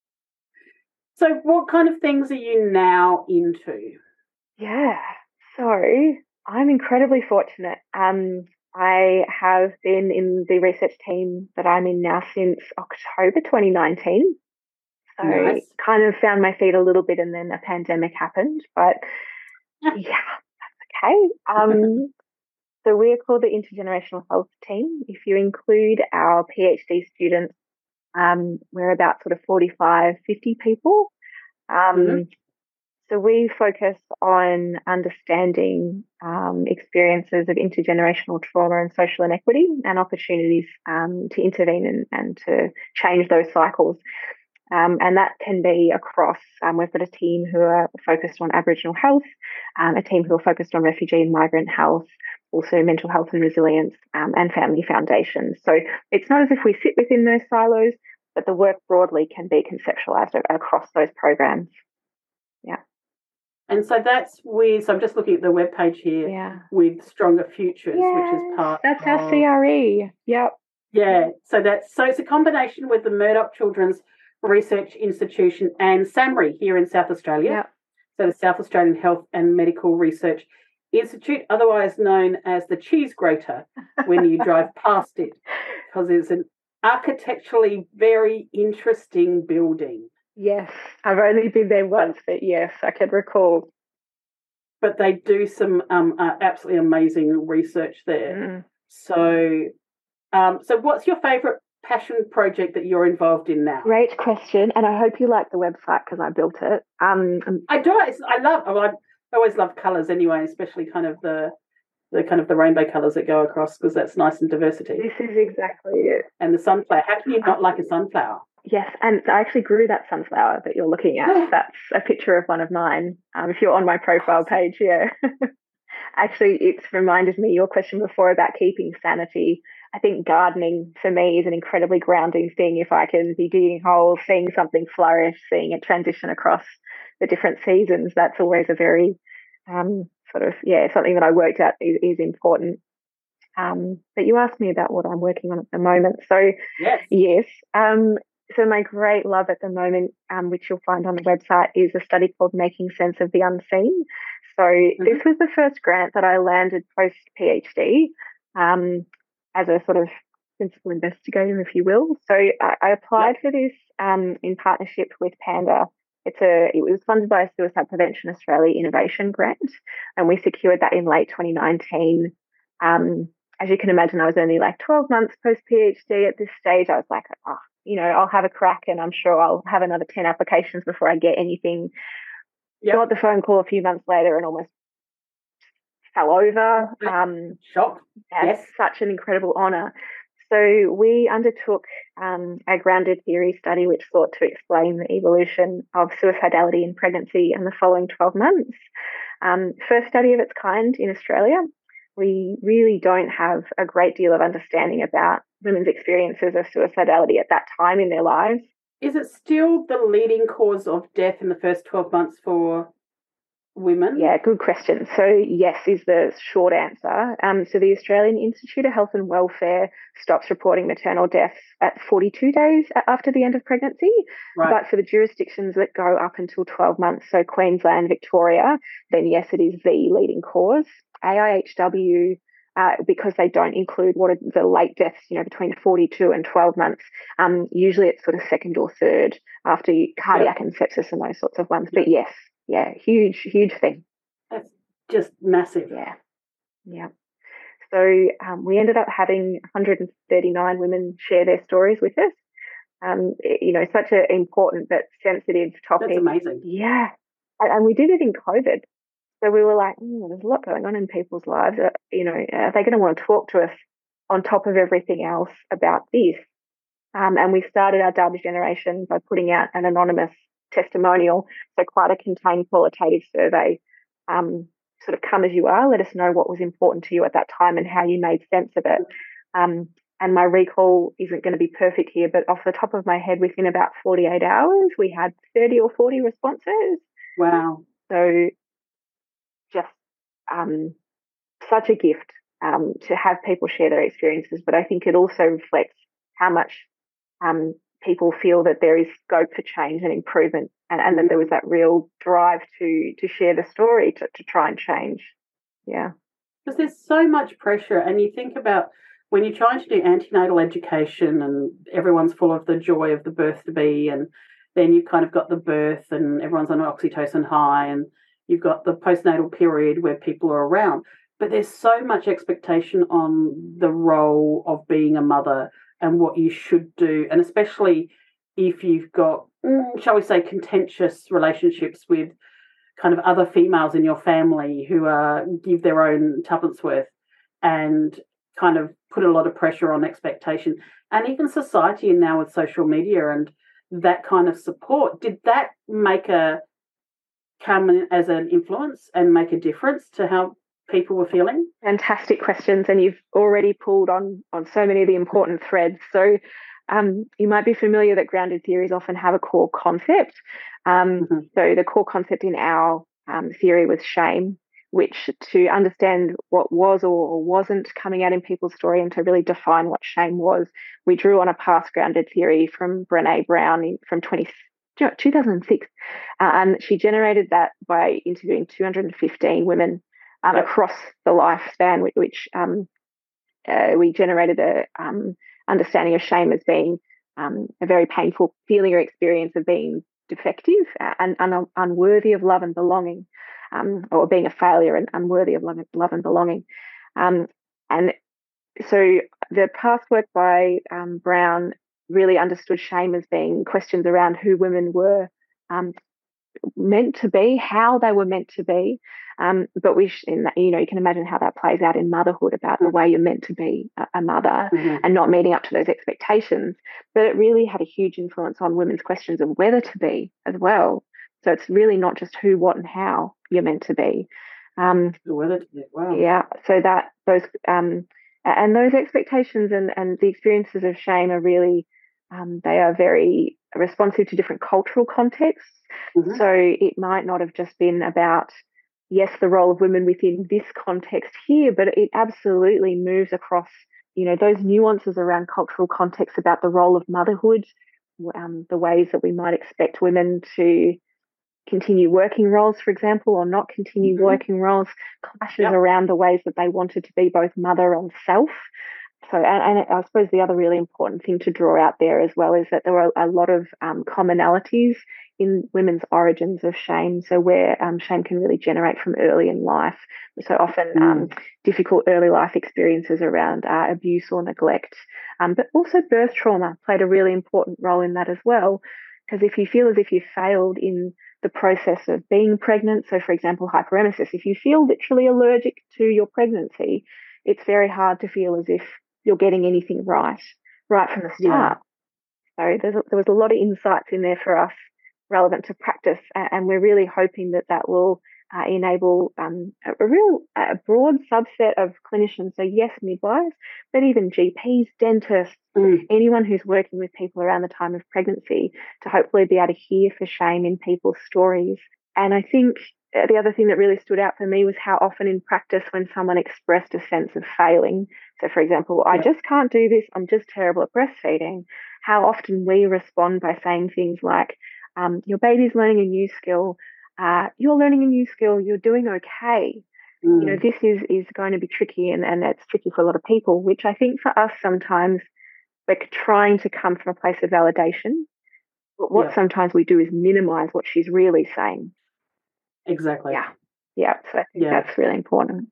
So what kind of things are you now into? Yeah, so I'm incredibly fortunate. Um, I have been in the research team that I'm in now since October twenty nineteen. So nice. Kind of found my feet a little bit and then a pandemic happened. But yeah, that's okay. Um, So we are called the Intergenerational Health Team. If you include our PhD students, um, we're about sort of forty-five, fifty people. Um, mm-hmm. So we focus on understanding um, experiences of intergenerational trauma and social inequity and opportunities um, to intervene and, and to change those cycles. Um, and that can be across, um, we've got a team who are focused on Aboriginal health, um, a team who are focused on refugee and migrant health, also mental health and resilience, um, and family foundations. So it's not as if we sit within those silos, but the work broadly can be conceptualised across those programs. Yeah. And so that's with, so I'm just looking at the webpage here yeah. with Stronger Futures, yes, which is part that's of... our C R E. Yep. Yeah, so that's, so it's a combination with the Murdoch Children's Research Institution and SAHMRI here in South Australia. Yep. So the South Australian Health and Medical Research Institute, otherwise known as the Cheese Grater when you drive past it, because it's an architecturally very interesting building. Yes, I've only been there once, but yes, I can recall. But they do some um, uh, absolutely amazing research there. Mm. So, um, so what's your favourite passion project that you're involved in now? Great question, and I hope you like the website because I built it. Um, I do. It's, I love. Oh, I always love colours anyway, especially kind of the the kind of the rainbow colours that go across, because that's nice and diversity. This is exactly it. And the sunflower. How can you not like a sunflower? Yes, and I actually grew that sunflower that you're looking at. That's a picture of one of mine. Um, if you're on my profile page, yeah. Actually, it's reminded me your question before about keeping sanity. I think gardening for me is an incredibly grounding thing. If I can be digging holes, seeing something flourish, seeing it transition across the different seasons, that's always a very um, sort of, yeah, something that I worked out is, is important. Um, but you asked me about what I'm working on at the moment. So, yes. yes um, so my great love at the moment, um, which you'll find on the website, is a study called Making Sense of the Unseen. So mm-hmm. this was the first grant that I landed post-PhD um, as a sort of principal investigator, if you will. So I, I applied yep. for this um, in partnership with Panda. It's a, it was funded by a Suicide Prevention Australia Innovation Grant, and we secured that in late twenty nineteen. Um, as you can imagine, I was only like twelve months post-PhD at this stage. I was like, oh, you know, I'll have a crack and I'm sure I'll have another ten applications before I get anything. Yep. Got the phone call a few months later and almost fell over. Um, Shock. Yes. Such an incredible honour. So we undertook um, a grounded theory study which sought to explain the evolution of suicidality in pregnancy in the following twelve months. Um, first study of its kind in Australia. We really don't have a great deal of understanding about women's experiences of suicidality at that time in their lives. Is it still the leading cause of death in the first twelve months for women? Yeah, good question. So yes is the short answer. Um, so the Australian Institute of Health and Welfare stops reporting maternal deaths at forty-two days after the end of pregnancy. Right. But for the jurisdictions that go up until twelve months, so Queensland, Victoria, then yes, it is the leading cause. A I H W, uh, because they don't include what are the late deaths, you know, between forty-two and twelve months, um, usually it's sort of second or third after cardiac yep. and sepsis and those sorts of ones. Yep. But yes, yeah, huge, huge thing. That's just massive. Yeah, yeah. So um, we ended up having one hundred thirty-nine women share their stories with us. Um, you know, such an important but sensitive topic. That's amazing. Yeah, and, and we did it in COVID. So we were like, mm, there's a lot going on in people's lives. Uh, you know, are they going to want to talk to us on top of everything else about this? Um, and we started our data generation by putting out an anonymous testimonial, so quite a contained qualitative survey. Um, sort of come as you are, let us know what was important to you at that time and how you made sense of it. Um, and my recall isn't going to be perfect here, but off the top of my head, within about forty-eight hours, we had thirty or forty responses. Wow. So just um, such a gift um, to have people share their experiences, but I think it also reflects how much um, people feel that there is scope for change and improvement, and, and that there was that real drive to to share the story, to, to try and change. Yeah. Because there's so much pressure, and you think about when you're trying to do antenatal education and everyone's full of the joy of the birth to be, and then you've kind of got the birth and everyone's on an oxytocin high, and you've got the postnatal period where people are around. but there's so much expectation on the role of being a mother and what you should do, and especially if you've got, shall we say, contentious relationships with kind of other females in your family who uh, give their own tuppence worth and kind of put a lot of pressure on expectation. And even society now with social media and that kind of support, did that make a come as an influence and make a difference to how people were feeling? Fantastic questions, and you've already pulled on on so many of the important threads. So um, you might be familiar that grounded theories often have a core concept. Um, mm-hmm. So the core concept in our um, theory was shame, which to understand what was or wasn't coming out in people's story and to really define what shame was, we drew on a past grounded theory from Brené Brown in, from twenty, two thousand six. Uh, and she generated that by interviewing two hundred fifteen women um, yep. across the lifespan, which, which um, uh, we generated a um, understanding of shame as being um, a very painful feeling or experience of being defective and un- unworthy of love and belonging, um, or being a failure and unworthy of love, love and belonging. Um, and so the past work by um, Brown really understood shame as being questions around who women were um, meant to be, how they were meant to be. Um, but we, sh- in that, you know, you can imagine how that plays out in motherhood about the way you're meant to be a, a mother mm-hmm. and not meeting up to those expectations. But it really had a huge influence on women's questions of whether to be as well. So it's really not just who, what, and how you're meant to be. Um, whether to be, wow. Yeah. So that those um, and those expectations and and the experiences of shame are really um, they are very responsive to different cultural contexts. Mm-hmm. So it might not have just been about, yes, the role of women within this context here, but it absolutely moves across, you know, those nuances around cultural context about the role of motherhood, um, the ways that we might expect women to continue working roles, for example, or not continue mm-hmm. working roles, clashes yep. around the ways that they wanted to be both mother and self. So, and, and I suppose the other really important thing to draw out there as well is that there are a lot of um, commonalities in women's origins of shame. So where um, shame can really generate from early in life. So often mm. um, difficult early life experiences around uh, abuse or neglect, um, but also birth trauma played a really important role in that as well. Because if you feel as if you failed in the process of being pregnant, so for example, hyperemesis, if you feel literally allergic to your pregnancy, it's very hard to feel as if you're getting anything right, right from the start. Yeah. So there's a, there was a lot of insights in there for us relevant to practice, and we're really hoping that that will uh, enable um, a, a real a broad subset of clinicians, so yes, midwives, but even G Ps, dentists, mm. anyone who's working with people around the time of pregnancy to hopefully be able to hear for shame in people's stories. And I think the other thing that really stood out for me was how often in practice when someone expressed a sense of failing, so for example, I just can't do this, I'm just terrible at breastfeeding, how often we respond by saying things like, um, your baby's learning a new skill, uh, you're learning a new skill, you're doing okay. Mm. You know, this is, is going to be tricky, and, and it's tricky for a lot of people, which I think for us sometimes we're trying to come from a place of validation. But what yeah. sometimes we do is minimize what she's really saying. Exactly. Yeah. Yeah. So I think yeah. that's really important.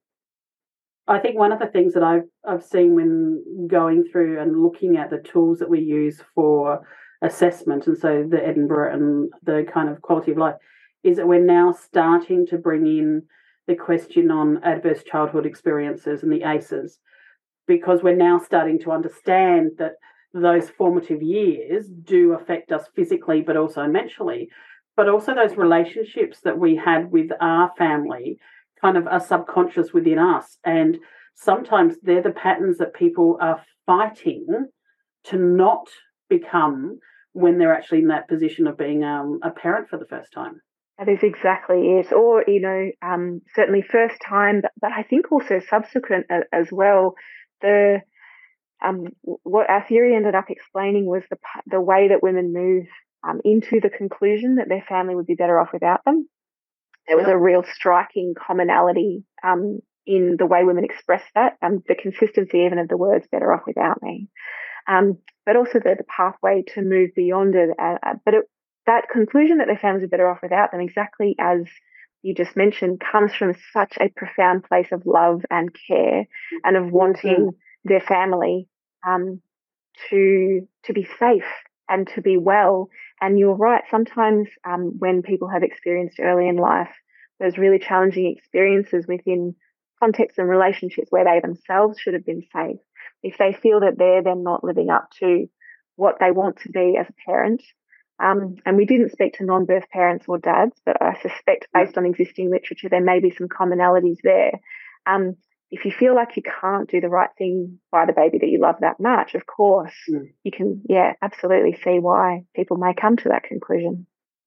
I think one of the things that I've I've seen when going through and looking at the tools that we use for assessment, and so the Edinburgh and the kind of quality of life, is that we're now starting to bring in the question on adverse childhood experiences and the A C Es, because we're now starting to understand that those formative years do affect us physically, but also mentally. But also those relationships that we had with our family kind of are subconscious within us. And sometimes they're the patterns that people are fighting to not become when they're actually in that position of being um, a parent for the first time. That is exactly it. Or, you know, um, certainly first time, but, but I think also subsequent as well. The um, what our theory ended up explaining was the the way that women move Um, into the conclusion that their family would be better off without them. There was yep. a real striking commonality um, in the way women expressed that, and um, the consistency even of the words "better off without me," um, but also the, the pathway to move beyond it. Uh, but it, that conclusion that their families are better off without them, exactly as you just mentioned comes from such a profound place of love and care and of wanting mm-hmm. their family um, to to be safe and to be well. And you're right, sometimes um, when people have experienced early in life those really challenging experiences within contexts and relationships where they themselves should have been safe, if they feel that they're then not living up to what they want to be as a parent, um, and we didn't speak to non-birth parents or dads, but I suspect based on existing literature there may be some commonalities there. Um, if you feel like you can't do the right thing by the baby that you love that much, of course, mm. you can, yeah, absolutely see why people may come to that conclusion.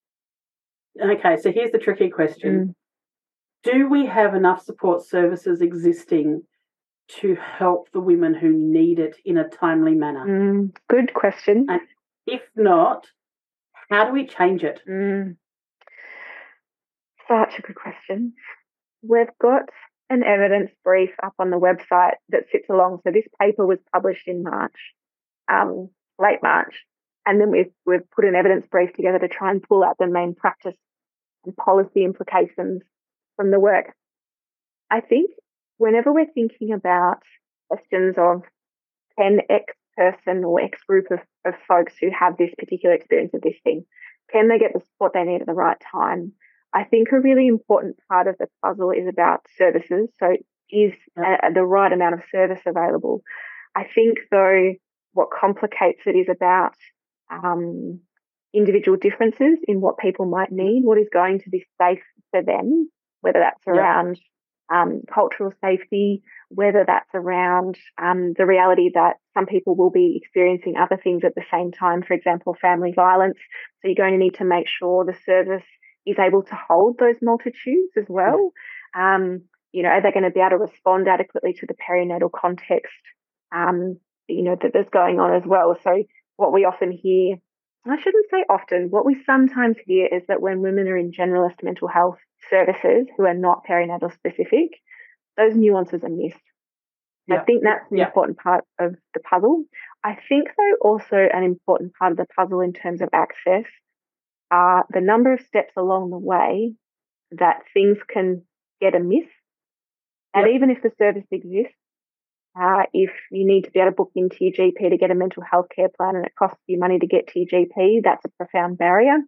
Okay, so here's the tricky question. Mm. Do we have enough support services existing to help the women who need it in a timely manner? Mm, good question. And if not, how do we change it? Mm. Such a good question. We've got an evidence brief up on the website that sits along. So this paper was published in March, um, late March, and then we've we've put an evidence brief together to try and pull out the main practice and policy implications from the work. I think whenever we're thinking about questions of can X person or X group of, of folks who have this particular experience of this thing, can they get the support they need at the right time? I think a really important part of the puzzle is about services. So is yep. a, the right amount of service available? I think, though, what complicates it is about um, individual differences in what people might need, what is going to be safe for them, whether that's around yep. um, cultural safety, whether that's around um, the reality that some people will be experiencing other things at the same time, for example, family violence. So you're going to need to make sure the service is able to hold those multitudes as well. Yeah. Um, you know, are they going to be able to respond adequately to the perinatal context, um, you know, that there's going on as well? So what we often hear, I shouldn't say often, what we sometimes hear is that when women are in generalist mental health services who are not perinatal specific, those nuances are missed. Yeah. I think that's an yeah. important part of the puzzle. I think, though, also an important part of the puzzle in terms of access are the number of steps along the way that things can get amiss. And yep. even if the service exists, uh, if you need to be able to book into your G P to get a mental health care plan and it costs you money to get to your G P, that's a profound barrier.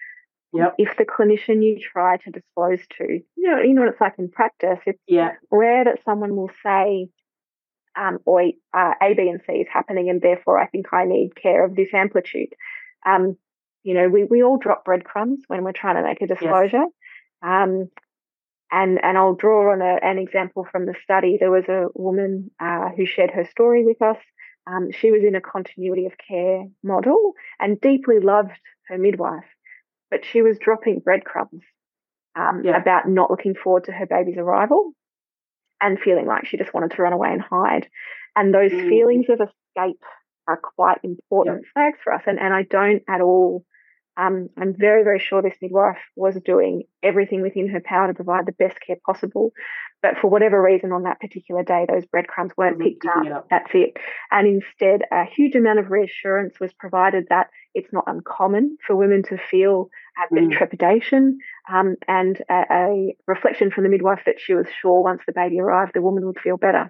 Yep. If the clinician you try to disclose to, you know, you know what it's like in practice, it's yeah. rare that someone will say, um, or uh, A, B, and C is happening, and therefore I think I need care of this amplitude. Um, You know, we, we all drop breadcrumbs when we're trying to make a disclosure. Yes. Um, and, and I'll draw on a, an example from the study. There was a woman uh, who shared her story with us. Um, she was in a continuity of care model and deeply loved her midwife, but she was dropping breadcrumbs um, yeah. about not looking forward to her baby's arrival and feeling like she just wanted to run away and hide. And those mm. feelings of escape are quite important yeah. flags for us. And, and I don't at all Um, I'm very, very sure this midwife was doing everything within her power to provide the best care possible. But for whatever reason on that particular day, those breadcrumbs weren't picked up. up. That's it. And instead, a huge amount of reassurance was provided that it's not uncommon for women to feel a bit mm. of trepidation um, and a, a reflection from the midwife that she was sure once the baby arrived, the woman would feel better.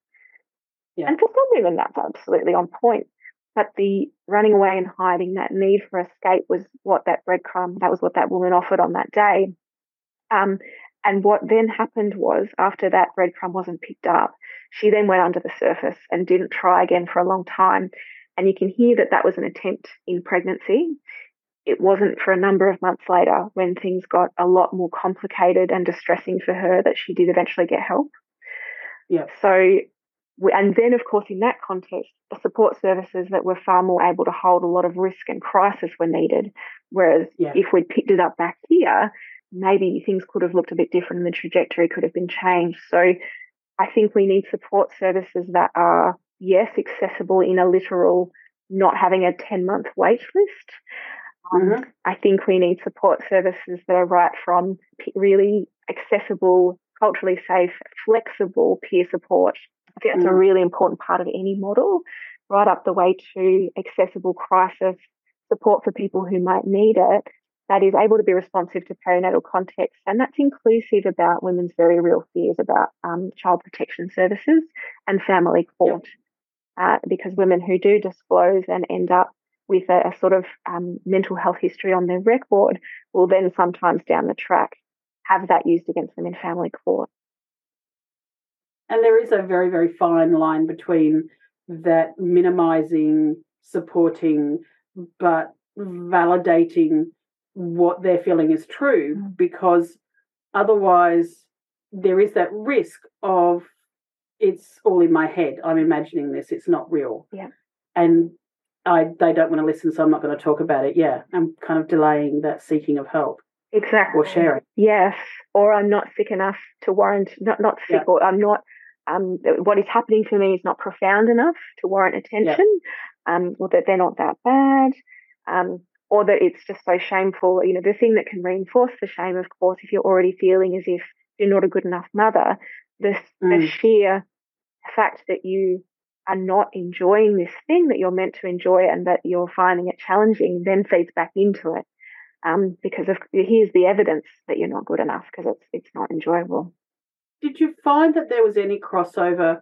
Yeah. And for some women, that's absolutely on point. But the running away and hiding, that need for escape was what that breadcrumb, that was what that woman offered on that day. Um, and what then happened was after that breadcrumb wasn't picked up, she then went under the surface and didn't try again for a long time. And you can hear that that was an attempt in pregnancy. It wasn't for a number of months later when things got a lot more complicated and distressing for her that she did eventually get help. Yeah. So And then, of course, in that context, the support services that were far more able to hold a lot of risk and crisis were needed. Whereas yeah. if we'd picked it up back here, maybe things could have looked a bit different and the trajectory could have been changed. So I think we need support services that are, yes, accessible in a literal, not having a ten-month wait list. Um, mm-hmm. I think we need support services that are right from really accessible, culturally safe, flexible peer support. I think that's mm. a really important part of any model, right up the way to accessible crisis support for people who might need it, that is able to be responsive to perinatal context, and that's inclusive about women's very real fears about um, child protection services and family court. Yep. Uh, because women who do disclose and end up with a, a sort of um, mental health history on their record will then sometimes down the track have that used against them in family court. And there is a very, very fine line between that minimising, supporting, but validating what they're feeling is true, mm. because otherwise there is that risk of it's all in my head. I'm imagining this. It's not real. Yeah. And I they don't want to listen, so I'm not going to talk about it. Yeah. I'm kind of delaying that seeking of help. Exactly. Or sharing. Yes. Or I'm not sick enough to warrant, not, not sick, yeah. or I'm not, um, what is happening for me is not profound enough to warrant attention, yeah. um, or that they're not that bad, um, or that it's just so shameful. You know, the thing that can reinforce the shame, of course, if you're already feeling as if you're not a good enough mother, the, mm. the sheer fact that you are not enjoying this thing that you're meant to enjoy and that you're finding it challenging then feeds back into it, um, because of, here's the evidence that you're not good enough because it's it's not enjoyable. Did you find that there was any crossover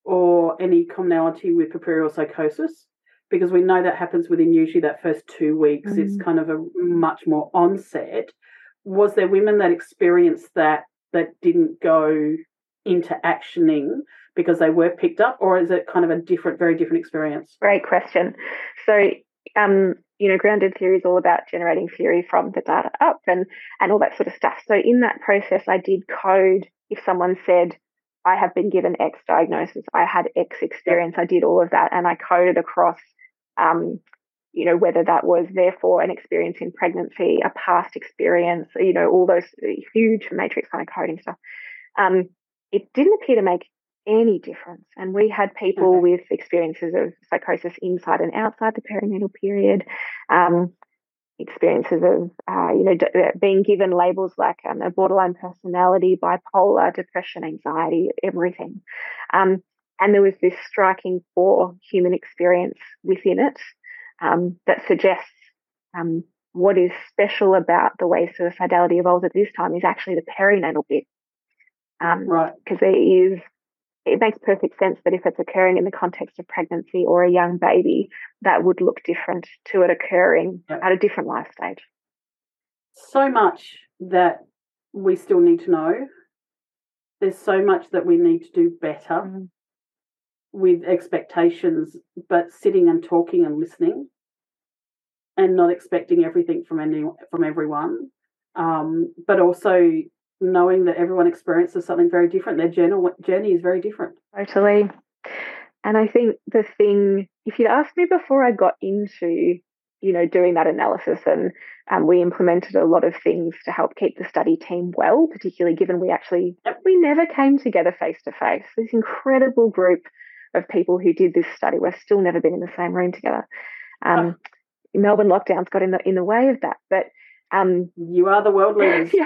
or any commonality with puerperal psychosis? Because we know that happens within usually that first two weeks. Mm. It's kind of a much more onset. Was there women that experienced that that didn't go into actioning because they were picked up, or is it kind of a different, very different experience? Great question. So, um, you know, grounded theory is all about generating theory from the data up and, and all that sort of stuff. So in that process, I did code if someone said, I have been given X diagnosis, I had X experience, I did all of that, and I coded across, um, you know, whether that was therefore an experience in pregnancy, a past experience, you know, all those huge matrix kind of coding stuff. Um, it didn't appear to make any difference. And we had people okay. with experiences of psychosis inside and outside the perinatal period, um, experiences of, uh, you know, d- being given labels like um, a borderline personality, bipolar, depression, anxiety, everything. Um, and there was this striking core human experience within it um, that suggests um, what is special about the way suicidality evolves at this time is actually the perinatal bit. Um, right. Because there is, it makes perfect sense that if it's occurring in the context of pregnancy or a young baby, that would look different to it occurring yep. at a different life stage. So much that we still need to know. There's so much that we need to do better mm-hmm. with expectations, but sitting and talking and listening and not expecting everything from any, from everyone, um, but also knowing that everyone experiences something very different. Their journey, journey is very different. Totally. And I think the thing, if you'd asked me before I got into, you know, doing that analysis, and um, we implemented a lot of things to help keep the study team well, particularly given we actually, yep. we never came together face to face. This incredible group of people who did this study, we've still never been in the same room together. Um, oh. Melbourne lockdowns got in the in the way of that. But um, you are the world leaders. yeah.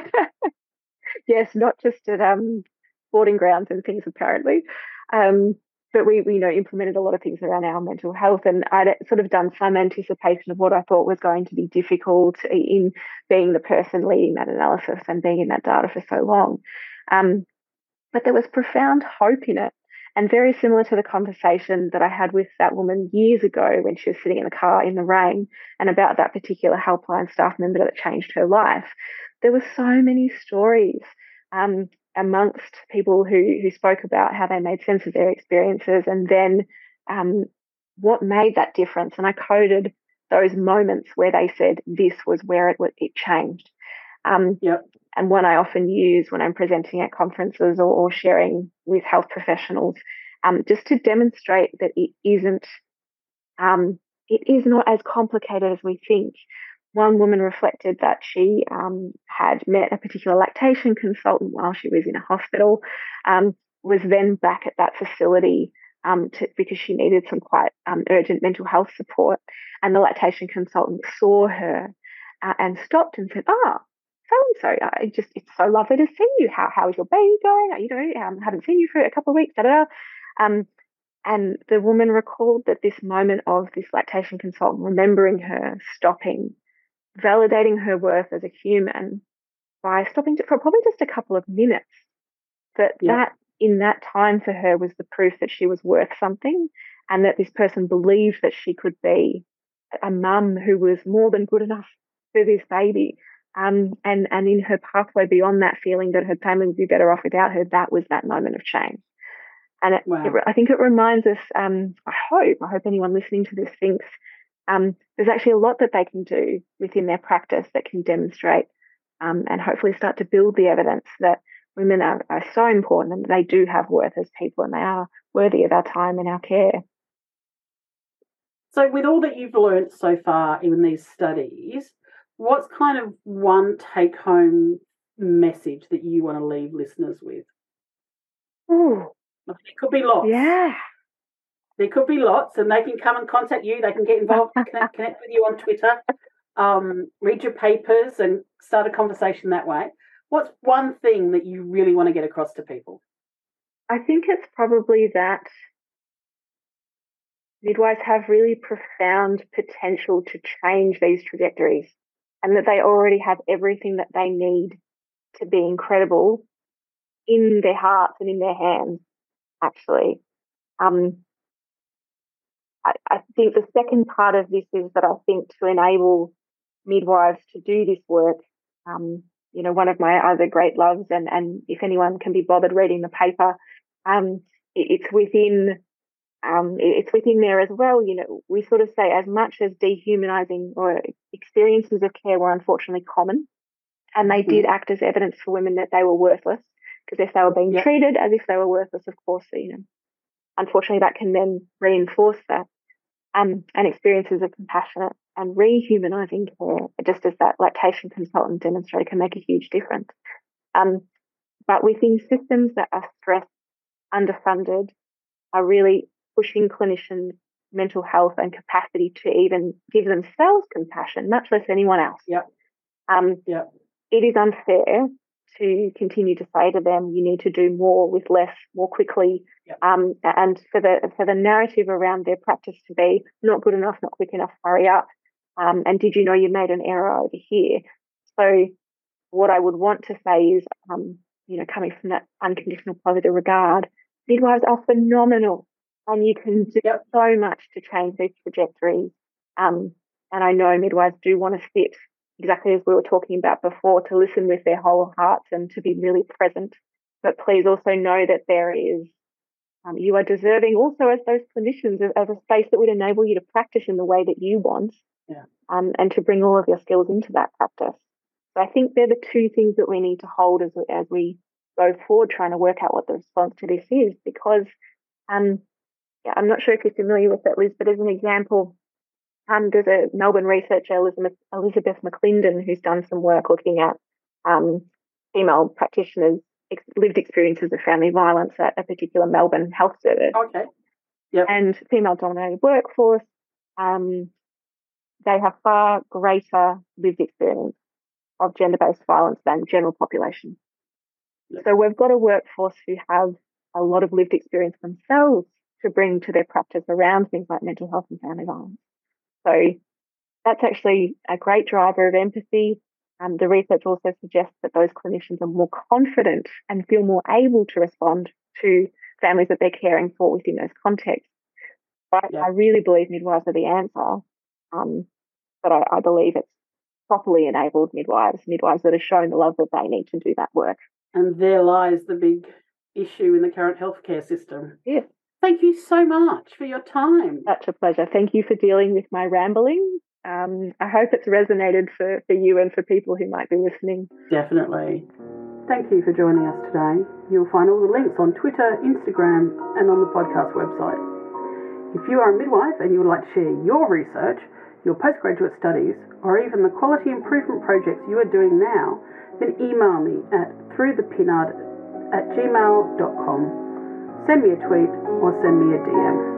Yes, not just at um, sporting grounds and things, apparently. Um, but we, we, you know, implemented a lot of things around our mental health, and I'd sort of done some anticipation of what I thought was going to be difficult in being the person leading that analysis and being in that data for so long. Um, but there was profound hope in it, and very similar to the conversation that I had with that woman years ago when she was sitting in the car in the rain and about that particular helpline staff member that changed her life. There were so many stories um, amongst people who, who spoke about how they made sense of their experiences and then um, what made that difference. And I coded those moments where they said this was where it, it changed. Um, yep. And one I often use when I'm presenting at conferences or, or sharing with health professionals, um, just to demonstrate that it isn't, um, it is not as complicated as we think. One woman reflected that she um, had met a particular lactation consultant while she was in a hospital, um, was then back at that facility um, to, because she needed some quite um, urgent mental health support. And the lactation consultant saw her uh, and stopped and said, "Ah, so and so, I just it's so lovely to see you. How how is your baby going? You know, um, haven't seen you for a couple of weeks." Da da. Um, and the woman recalled that this moment of this lactation consultant remembering her, stopping, validating her worth as a human by stopping for probably just a couple of minutes. That Yeah. that in that time for her was the proof that she was worth something, and that this person believed that she could be a mum who was more than good enough for this baby. Um, and, and in her pathway beyond that, feeling that her family would be better off without her, that was that moment of change. And it, Wow. it, I think it reminds us, um, I hope, I hope anyone listening to this thinks um, there's actually a lot that they can do within their practice that can demonstrate um, and hopefully start to build the evidence that women are, are so important and they do have worth as people and they are worthy of our time and our care. So with all that you've learned so far in these studies, what's kind of one take-home message that you want to leave listeners with? Ooh, It could be lots. yeah. There could be lots, and they can come and contact you. They can get involved, connect, connect with you on Twitter, um, read your papers and start a conversation that way. What's one thing that you really want to get across to people? I think it's probably that midwives have really profound potential to change these trajectories and that they already have everything that they need to be incredible in their hearts and in their hands, actually. Um, I, I think the second part of this is that I think to enable midwives to do this work, um, you know, one of my other great loves, and, and if anyone can be bothered reading the paper, um, it, it's within um, it, it's within there as well. You know, we sort of say as much as dehumanizing or experiences of care were unfortunately common, and they mm-hmm. did act as evidence for women that they were worthless, because if they were being yep. treated as if they were worthless, of course, you know, unfortunately that can then reinforce that. Um, and experiences of compassionate and rehumanizing care, just as that lactation consultant demonstrated, can make a huge difference. Um, but within systems that are stressed, underfunded, are really pushing clinicians' mental health and capacity to even give themselves compassion, much less anyone else. Yep. Um, yep. It is unfair to continue to say to them, you need to do more with less, more quickly, yep. um, and for the for the narrative around their practice to be not good enough, not quick enough, hurry up, um, and did you know you made an error over here? So what I would want to say is, um, you know, coming from that unconditional positive regard, midwives are phenomenal, and you can do yep. so much to change these trajectories. Um, and I know midwives do want to sit, exactly as we were talking about before, to listen with their whole hearts and to be really present. But please also know that there is, um, you are deserving also as those clinicians of, of a space that would enable you to practice in the way that you want, yeah. um, and to bring all of your skills into that practice. So I think they're the two things that we need to hold as, as we go forward, trying to work out what the response to this is. Because um, yeah, I'm not sure if you're familiar with it, Liz, but as an example, Um, there's a Melbourne researcher, Elizabeth, Elizabeth McClendon, who's done some work looking at um, female practitioners' ex- lived experiences of family violence at a particular Melbourne health service. Okay. Yep. And female-dominated workforce, um, they have far greater lived experience of gender-based violence than general population. Yep. So we've got a workforce who have a lot of lived experience themselves to bring to their practice around things like mental health and family violence. So that's actually a great driver of empathy. Um, the research also suggests that those clinicians are more confident and feel more able to respond to families that they're caring for within those contexts. But yeah. I really believe midwives are the answer, um, but I, I believe it's properly enabled midwives, midwives that are shown the love that they need to do that work. And there lies the big issue in the current healthcare system. Yeah. Thank you so much for your time. Such a pleasure. Thank you for dealing with my rambling. Um, I hope it's resonated for, for you and for people who might be listening. Definitely. Thank you for joining us today. You'll find all the links on Twitter, Instagram, and on the podcast website. If you are a midwife and you would like to share your research, your postgraduate studies, or even the quality improvement projects you are doing now, then email me at throughthepinard at gmail dot com. Send me a tweet or send me a D M.